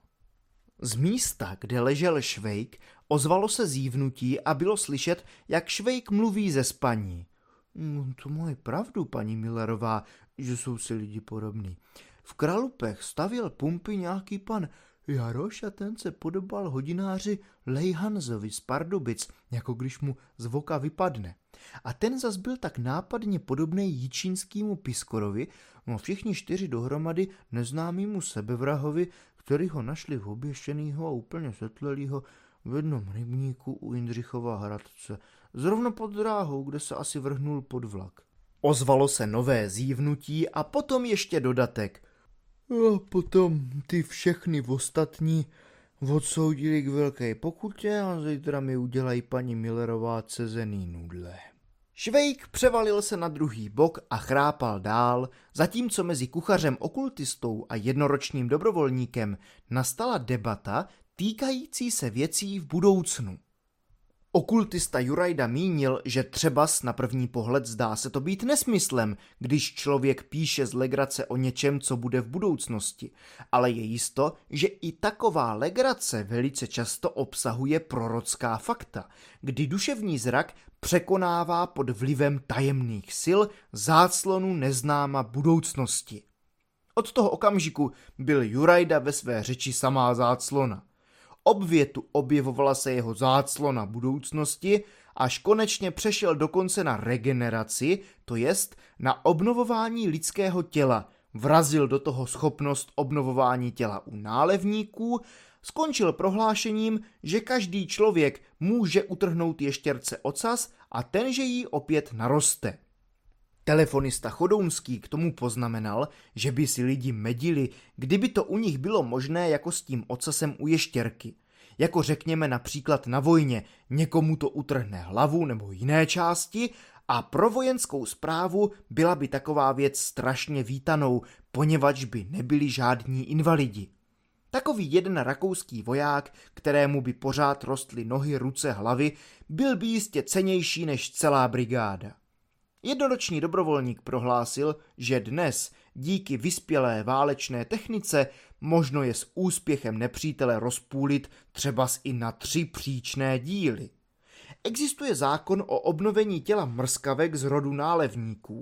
Z místa, kde ležel Švejk, ozvalo se zívnutí a bylo slyšet, jak Švejk mluví ze spaní. To máte pravdu, paní Millerová, že jsou si lidi podobní. V Kralupech stavěl pumpy nějaký pan Jaroš a ten se podobal hodináři Lejhanzovi z Pardubic, jako když mu z voka vypadne. A ten zas byl tak nápadně podobný Jičínskému Piskorovi, no všichni 4 dohromady neznámýmu sebevrahovi, který ho našli v oběšenýho a úplně setlelýho v jednom rybníku u Jindřichova Hradce, zrovna pod dráhou, kde se asi vrhnul pod vlak. Ozvalo se nové zívnutí a potom ještě dodatek. A potom ty všechny ostatní odsoudili k velké pokutě a zítra mi udělají paní Millerová cezený nudle. Švejk převalil se na druhý bok a chrápal dál, zatímco mezi kuchařem okultistou a jednoročním dobrovolníkem nastala debata týkající se věcí v budoucnu. Okultista Jurajda mínil, že třebas na první pohled zdá se to být nesmyslem, když člověk píše z legrace o něčem, co bude v budoucnosti, ale je jisto, že i taková legrace velice často obsahuje prorocká fakta, kdy duševní zrak překonává pod vlivem tajemných sil záclonu neznáma budoucnosti. Od toho okamžiku byl Jurajda ve své řeči samá záclona. Obvětu objevovala se jeho záclona budoucnosti, až konečně přešel dokonce na regeneraci, to jest na obnovování lidského těla, vrazil do toho schopnost obnovování těla u nálevníků, skončil prohlášením, že každý člověk může utrhnout ještěrce ocas a tenže jí opět naroste. Telefonista Chodounský k tomu poznamenal, že by si lidi medili, kdyby to u nich bylo možné jako s tím ocasem u ještěrky. Jako řekněme například na vojně, někomu to utrhne hlavu nebo jiné části a pro vojenskou správu byla by taková věc strašně vítanou, poněvadž by nebyli žádní invalidi. Takový jeden rakouský voják, kterému by pořád rostly nohy, ruce, hlavy, byl by jistě cennější než celá brigáda. Jednoroční dobrovolník prohlásil, že dnes díky vyspělé válečné technice možno je s úspěchem nepřítele rozpůlit třebas i na 3 příčné díly. Existuje zákon o obnovení těla mrskavek z rodu nálevníků.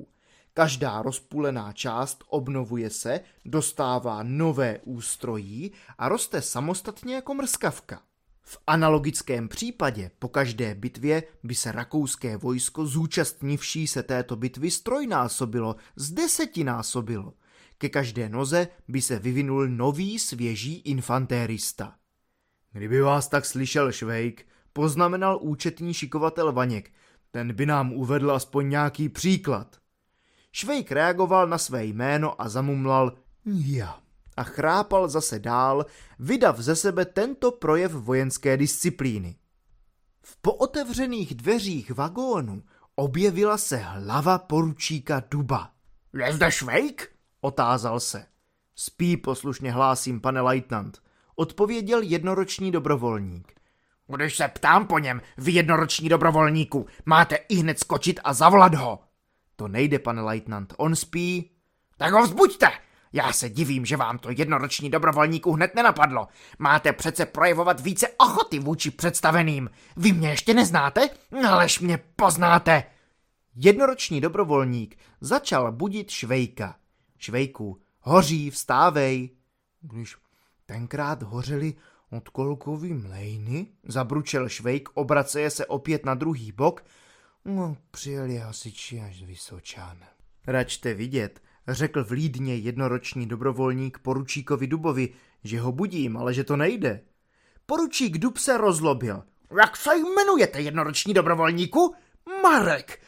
Každá rozpůlená část obnovuje se, dostává nové ústrojí a roste samostatně jako mrskavka. V analogickém případě po každé bitvě by se rakouské vojsko zúčastnivší se této bitvy strojnásobilo, zdesetinásobilo. Ke každé noze by se vyvinul nový svěží infantérista. Kdyby vás tak slyšel Švejk, poznamenal účetní šikovatel Vaněk, ten by nám uvedl aspoň nějaký příklad. Švejk reagoval na své jméno a zamumlal ja a chrápal zase dál, vydav ze sebe tento projev vojenské disciplíny. V pootevřených dveřích vagónu objevila se hlava poručíka Duba. Je zde Švejk? Otázal se. Spí, poslušně hlásím, pane lejtnant, odpověděl jednoroční dobrovolník. Když se ptám po něm, vy jednoroční dobrovolníku, máte ihned skočit a zavolat ho. To nejde, pane lejtnant, on spí. Tak ho vzbuďte! Já se divím, že vám to jednoroční dobrovolníku hned nenapadlo. Máte přece projevovat více ochoty vůči představeným. Vy mě ještě neznáte, alež mě poznáte. Jednoroční dobrovolník začal budit Švejka. Švejku, hoří, vstávej. Když tenkrát hořeli odkolkový mlejny, zabručel Švejk, obraceje se opět na druhý bok. No, přijeli hasiči až z Vysočan. Račte vidět, řekl vlídně jednoroční dobrovolník poručíkovi Dubovi, že ho budím, ale že to nejde. Poručík Dub se rozlobil. Jak se jmenujete, jednoroční dobrovolníku? Marek.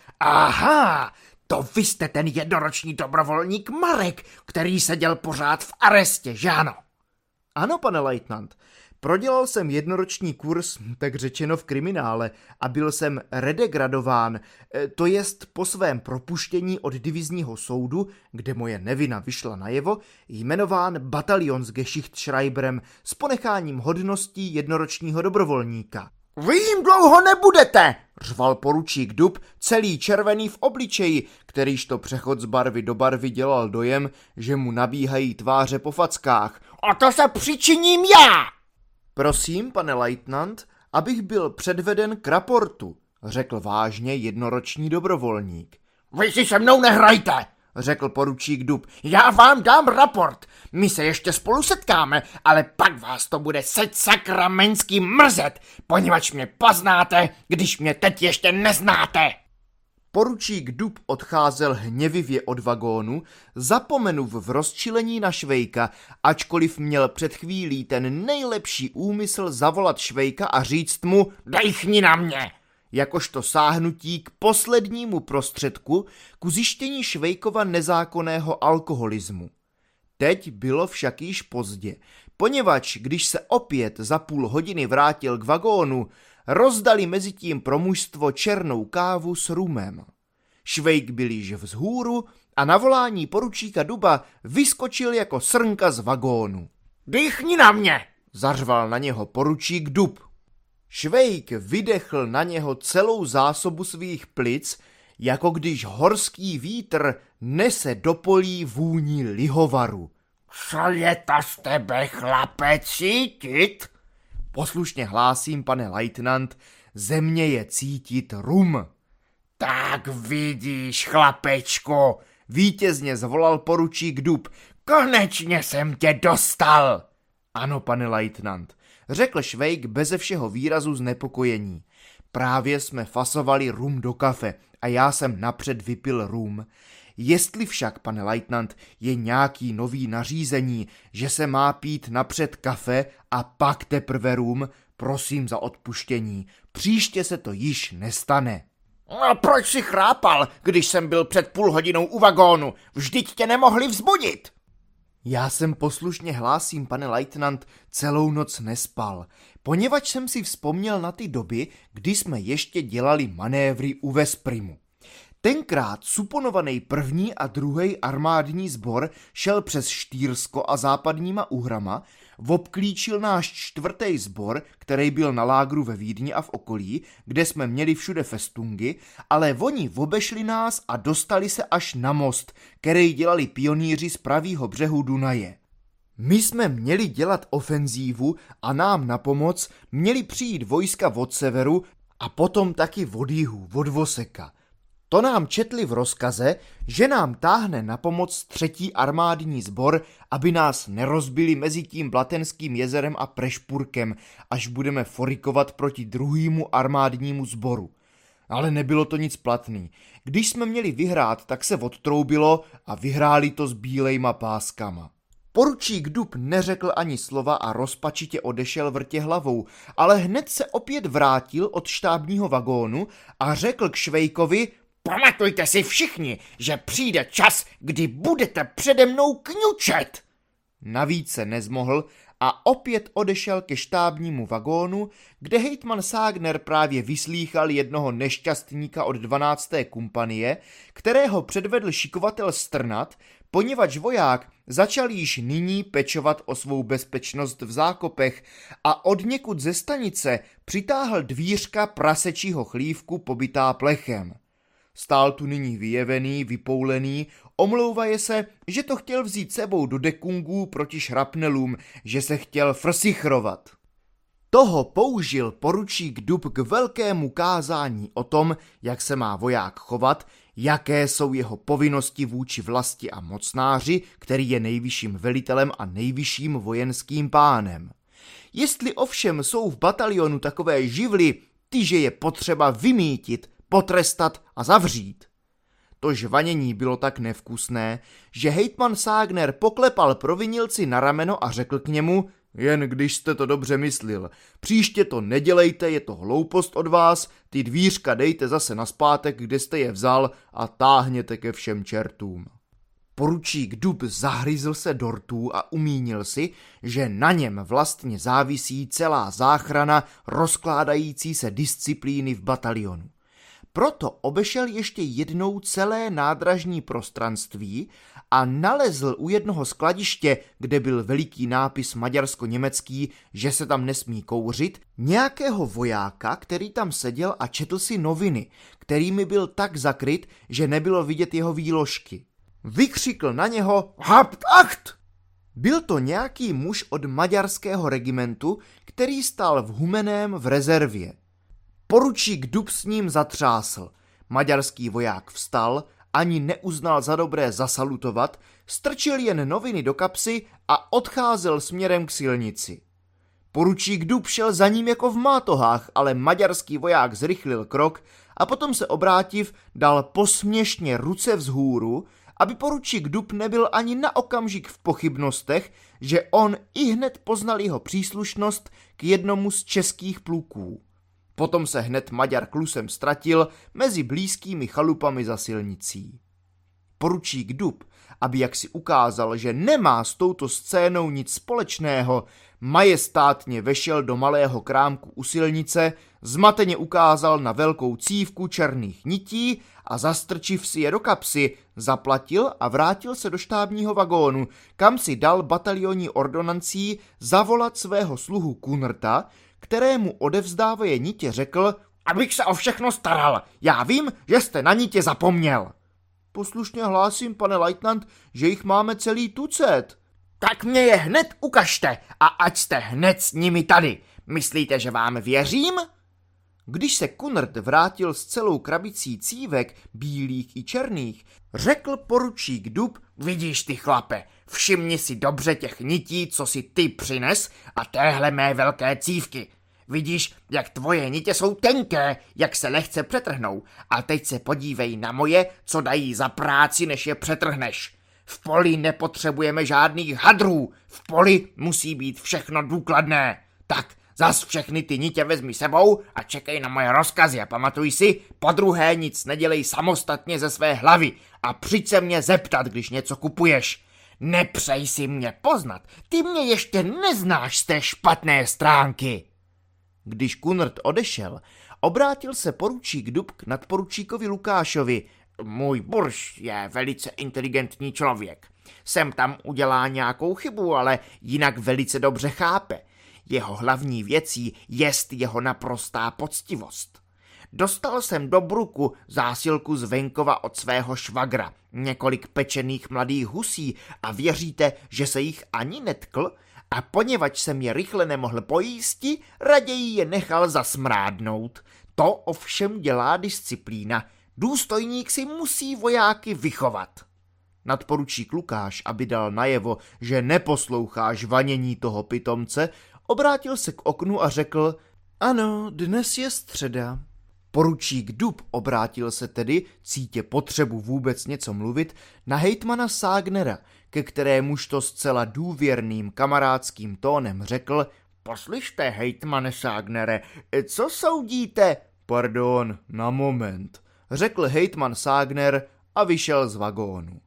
Aha, to vy jste ten jednoroční dobrovolník Marek, který seděl pořád v arestě, že ano? Ano, pane lejtnant. Prodělal jsem jednoroční kurz, tak řečeno v kriminále, a byl jsem redegradován, to jest po svém propuštění od divizního soudu, kde moje nevina vyšla najevo, jmenován Bataljonsgeschichtschreiberem s ponecháním hodností jednoročního dobrovolníka. Vy jim dlouho nebudete, řval poručík Dub, celý červený v obličeji, kterýž to přechod z barvy do barvy dělal dojem, že mu nabíhají tváře po fackách. A to se přičiním já! Prosím, pane lejtnant, abych byl předveden k raportu, řekl vážně jednoroční dobrovolník. Vy si se mnou nehrajte, řekl poručík Dub. Já vám dám raport. My se ještě spolu setkáme, ale pak vás to bude seď sakramenský mrzet, poněvadž mě poznáte, když mě teď ještě neznáte. Poručík Dub odcházel hněvivě od vagónu, zapomenuv v rozčilení na Švejka, ačkoliv měl před chvílí ten nejlepší úmysl zavolat Švejka a říct mu dejchni na mě, jakožto sáhnutí k poslednímu prostředku ku zjištění Švejkova nezákonného alkoholismu. Teď bylo však již pozdě, poněvadž když se opět za půl hodiny vrátil k vagónu, rozdali mezitím pro mužstvo černou kávu s rumem. Švejk byl již vzhůru a na volání poručíka Duba vyskočil jako srnka z vagónu. Dýchni na mě, zařval na něho poručík Dub. Švejk vydechl na něho celou zásobu svých plic, jako když horský vítr nese do polí vůni lihovaru. Co je to z tebe, chlape, cítit? Poslušně hlásím, pane lejtnant, ze mě je cítit rum. Tak vidíš, chlapečku, vítězně zvolal poručík Dub. Konečně jsem tě dostal. Ano, pane lejtnant, řekl Švejk beze všeho výrazu znepokojení. Právě jsme fasovali rum do kafe a já jsem napřed vypil rum. Jestli však, pane lejtnant, je nějaký nový nařízení, že se má pít napřed kafe a pak teprve rum, prosím za odpuštění. Příště se to již nestane. A proč si chrápal, když jsem byl před půl hodinou u vagónu? Vždyť tě nemohli vzbudit. Já jsem poslušně hlásím, pane lejtnant, celou noc nespal, poněvadž jsem si vzpomněl na ty doby, kdy jsme ještě dělali manévry u Vesprimu. Tenkrát suponovaný 1. a 2. armádní sbor šel přes Štýrsko a západníma Uhrama, obklíčil náš 4. sbor, který byl na lágru ve Vídni a v okolí, kde jsme měli všude festungy, ale oni obešli nás a dostali se až na most, který dělali pionýři z pravýho břehu Dunaje. My jsme měli dělat ofenzívu a nám na pomoc měli přijít vojska od severu a potom taky od jihu, od Voseka. To nám četli v rozkaze, že nám táhne na pomoc 3. armádní sbor, aby nás nerozbili mezi tím Blatenským jezerem a Prešpurkem, až budeme forikovat proti 2. armádnímu sboru. Ale nebylo to nic platný. Když jsme měli vyhrát, tak se odtroubilo a vyhráli to s bílejma páskama. Poručík Dub neřekl ani slova a rozpačitě odešel vrtě hlavou, ale hned se opět vrátil od štábního vagónu a řekl k Švejkovi: Pamatujte si všichni, že přijde čas, kdy budete přede mnou kňučet. Navíc se nezmohl a opět odešel ke štábnímu vagónu, kde hejtman Ságner právě vyslýchal jednoho nešťastníka od 12. kompanie, kterého předvedl šikovatel Strnad, poněvadž voják začal již nyní pečovat o svou bezpečnost v zákopech a odněkud ze stanice přitáhl dvířka prasečího chlívku pobytá plechem. Stál tu nyní vyjevený, vypoulený, omlouvaje se, že to chtěl vzít sebou do dekungů proti šrapnelům, že se chtěl frsichrovat. Toho použil poručík Dub k velkému kázání o tom, jak se má voják chovat, jaké jsou jeho povinnosti vůči vlasti a mocnáři, který je nejvyšším velitelem a nejvyšším vojenským pánem. Jestli ovšem jsou v batalionu takové živly, ty, že je potřeba vymítit, potrestat a zavřít. To žvanění bylo tak nevkusné, že hejtman Ságner poklepal provinilci na rameno a řekl k němu: jen když jste to dobře myslil, příště to nedělejte, je to hloupost od vás, ty dvířka dejte zase naspátek, kde jste je vzal a táhněte ke všem čertům. Poručík Dub zahryzl se do rtů a umínil si, že na něm vlastně závisí celá záchrana rozkládající se disciplíny v batalionu. Proto obešel ještě jednou celé nádražní prostranství a nalezl u jednoho skladiště, kde byl veliký nápis maďarsko-německý, že se tam nesmí kouřit, nějakého vojáka, který tam seděl a četl si noviny, kterými byl tak zakryt, že nebylo vidět jeho výložky. Vykřikl na něho: Habt acht! Byl to nějaký muž od maďarského regimentu, který stál v Humeném v rezervě. Poručík Dub s ním zatřásl. Maďarský voják vstal, ani neuznal za dobré zasalutovat, strčil jen noviny do kapsy a odcházel směrem k silnici. Poručík Dub šel za ním jako v mátohách, ale maďarský voják zrychlil krok a potom se obrátiv dal posměšně ruce vzhůru, aby poručík Dub nebyl ani na okamžik v pochybnostech, že on ihned poznal jeho příslušnost k jednomu z českých pluků. Potom se hned Maďar klusem ztratil mezi blízkými chalupami za silnicí. Poručík Dub, aby jaksi ukázal, že nemá s touto scénou nic společného, majestátně vešel do malého krámku u silnice, zmateně ukázal na velkou cívku černých nití a zastrčiv si je do kapsy, zaplatil a vrátil se do štábního vagónu, kam si dal batalionní ordonancí zavolat svého sluhu Kunrta, kterému odevzdávaje nitě řekl: abych se o všechno staral, já vím, že jste na nitě zapomněl. Poslušně hlásím, pane lejtnant, že jich máme celý tucet. Tak mě je hned ukažte a ať jste hned s nimi tady. Myslíte, že vám věřím? Když se Kunrt vrátil s celou krabicí cívek, bílých i černých, řekl poručík Dub: vidíš ty chlape, všimni si dobře těch nití, co si ty přines a téhle mé velké cívky. Vidíš, jak tvoje nitě jsou tenké, jak se lehce přetrhnou, a teď se podívej na moje, co dají za práci, než je přetrhneš. V poli nepotřebujeme žádných hadrů, v poli musí být všechno důkladné. Tak, zas všechny ty nitě vezmi sebou a čekej na moje rozkazy a pamatuj si, podruhé nic nedělej samostatně ze své hlavy a přijď se mě zeptat, když něco kupuješ. Nepřej si mě poznat, ty mě ještě neznáš z té špatné stránky. Když Kunrt odešel, obrátil se poručík Dub k nadporučíkovi Lukášovi. Můj burš je velice inteligentní člověk. Sem tam udělá nějakou chybu, ale jinak velice dobře chápe. Jeho hlavní věcí jest jeho naprostá poctivost. Dostal jsem do bruku zásilku z venkova od svého švagra, několik pečených mladých husí a věříte, že se jich ani netkl? A poněvadž jsem je rychle nemohl pojísti, raději je nechal zasmrádnout. To ovšem dělá disciplína. Důstojník si musí vojáky vychovat. Nadporučík Lukáš, aby dal najevo, že neposlouchá žvanění toho pitomce, obrátil se k oknu a řekl: ano, dnes je středa. Poručík Dub obrátil se tedy, cítě potřebu vůbec něco mluvit, na hejtmana Ságnera, ke kterémuž to zcela důvěrným kamarádským tónem řekl: poslyšte, hejtmane Ságnere, co soudíte? Pardon, na moment, řekl hejtman Ságner a vyšel z vagónu.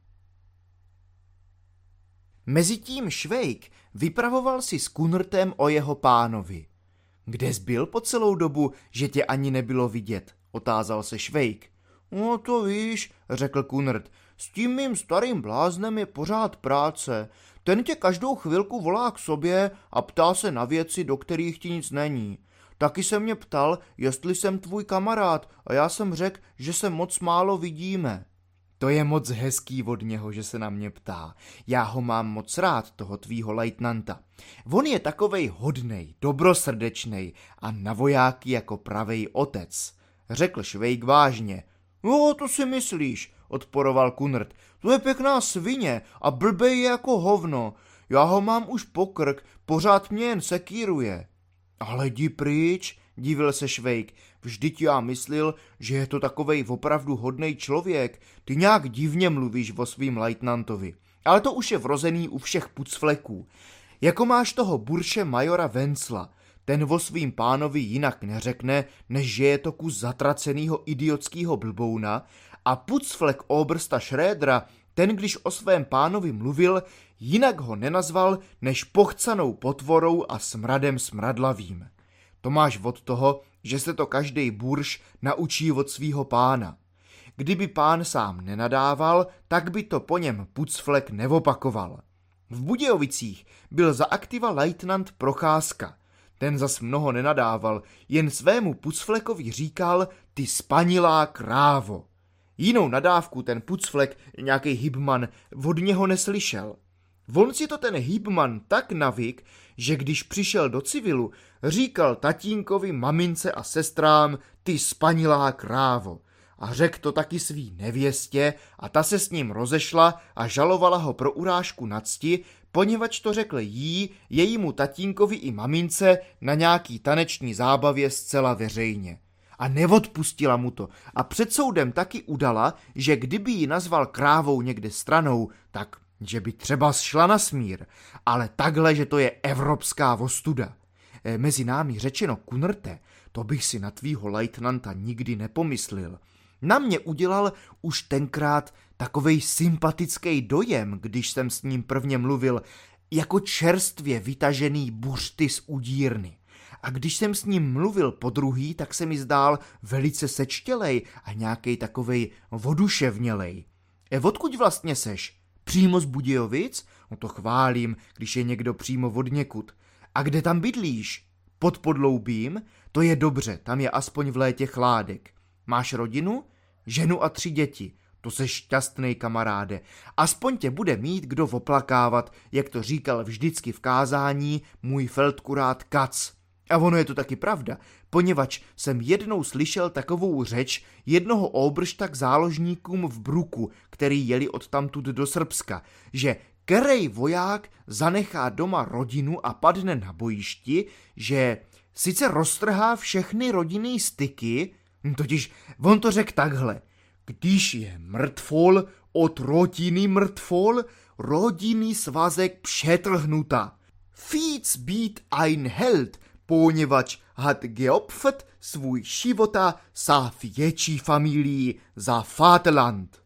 Mezitím Švejk vypravoval si s Kunrtem o jeho pánovi. Kde jsi byl po celou dobu, že tě ani nebylo vidět? Otázal se Švejk. No to víš, řekl Kunrt, s tím mým starým bláznem je pořád práce. Ten tě každou chvilku volá k sobě a ptá se na věci, do kterých ti nic není. Taky se mě ptal, jestli jsem tvůj kamarád, a já jsem řekl, že se moc málo vidíme. To je moc hezký od něho, že se na mě ptá. Já ho mám moc rád, toho tvýho lejtnanta. On je takovej hodnej, dobrosrdečnej a na vojáky jako pravej otec, řekl Švejk vážně. Jo, to si myslíš, odporoval Kunrt. To je pěkná svině a blbej je jako hovno. Já ho mám už po krk, pořád mě jen sekíruje. Ale jdi pryč, divil se Švejk. Vždyť já myslil, že je to takovej opravdu hodnej člověk. Ty nějak divně mluvíš o svým lejtnantovi. Ale to už je vrozený u všech pucfleků. Jako máš toho burše majora Vencla. Ten o svým pánovi jinak neřekne, než že je to kus zatracenýho idiotskýho blbouna, a pucflek obrsta Šrédra, ten když o svém pánovi mluvil, jinak ho nenazval než pochcanou potvorou a smradem smradlavým. To máš od toho, že se to každej burš naučí od svýho pána. Kdyby pán sám nenadával, tak by to po něm pucflek neopakoval. V Budějovicích byl za aktiva lejtnant Procházka. Ten zas mnoho nenadával, jen svému pucflekovi říkal: ty spanilá krávo. Jinou nadávku ten pucflek, nějaký hybman, od něho neslyšel. On si to ten hybman tak navyk, že když přišel do civilu, říkal tatínkovi, mamince a sestrám: ty spanilá krávo. A řekl to taky svý nevěstě a ta se s ním rozešla a žalovala ho pro urážku na cti, poněvadž to řekl jí, jejímu tatínkovi i mamince na nějaký taneční zábavě zcela veřejně. A neodpustila mu to a před soudem taky udala, že kdyby ji nazval krávou někde stranou, tak že by třeba šla na smír, ale takhle, že to je evropská ostuda. Mezi námi řečeno, Kunrte, to bych si na tvýho lejtnanta nikdy nepomyslil. Na mě udělal už tenkrát takovej sympatický dojem, když jsem s ním prvně mluvil, jako čerstvě vytažený buřty z udírny. A když jsem s ním mluvil podruhý, tak se mi zdál velice sečtělej a nějakej takovej voduševnělej. Odkud vlastně seš? Přímo z Budějovic? No to chválím, když je někdo přímo odněkud. A kde tam bydlíš? Pod Podloubím? To je dobře, tam je aspoň v létě chládek. Máš rodinu? Ženu a 3 děti. To seš šťastnej, kamaráde. Aspoň tě bude mít kdo oplakávat, jak to říkal vždycky v kázání můj feldkurát Kac. A ono je to taky pravda, poněvadž jsem jednou slyšel takovou řeč jednoho obršta k záložníkům v Bruku, který jeli odtamtud do Srbska, že kerej voják zanechá doma rodinu a padne na bojišti, že sice roztrhá všechny rodinný styky, totiž on to řekl takhle: když je mrtvol od rodiny mrtvol, rodinný svazek přetrhnuta. Víc být ein Held, poněvadž hat geopfert svůj života za větší familii, za Vaterland.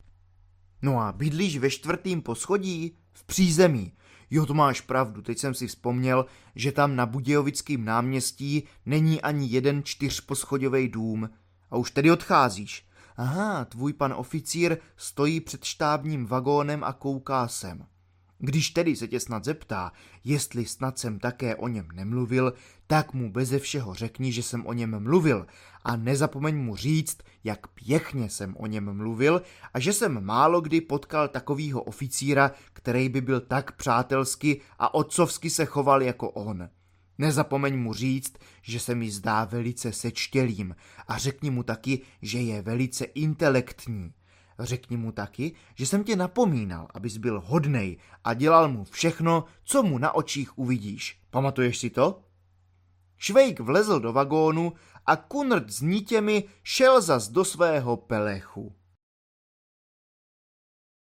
No a bydlíš ve 4. poschodí? V přízemí. Jo, to máš pravdu, teď jsem si vzpomněl, že tam na Budějovickém náměstí není ani jeden 4poschodový dům. A už tedy odcházíš. Aha, tvůj pan oficír stojí před štábním vagónem a kouká sem. Když tedy se tě snad zeptá, jestli snad jsem také o něm nemluvil, tak mu beze všeho řekni, že jsem o něm mluvil a nezapomeň mu říct, jak pěkně jsem o něm mluvil a že jsem málo kdy potkal takovýho oficíra, který by byl tak přátelsky a otcovsky se choval jako on. Nezapomeň mu říct, že se mi zdá velice sečtělým a řekni mu taky, že je velice intelektní. Řekni mu taky, že jsem tě napomínal, abys byl hodnej a dělal mu všechno, co mu na očích uvidíš. Pamatuješ si to? Švejk vlezl do vagónu a Kunrt s nítěmi šel zas do svého pelechu.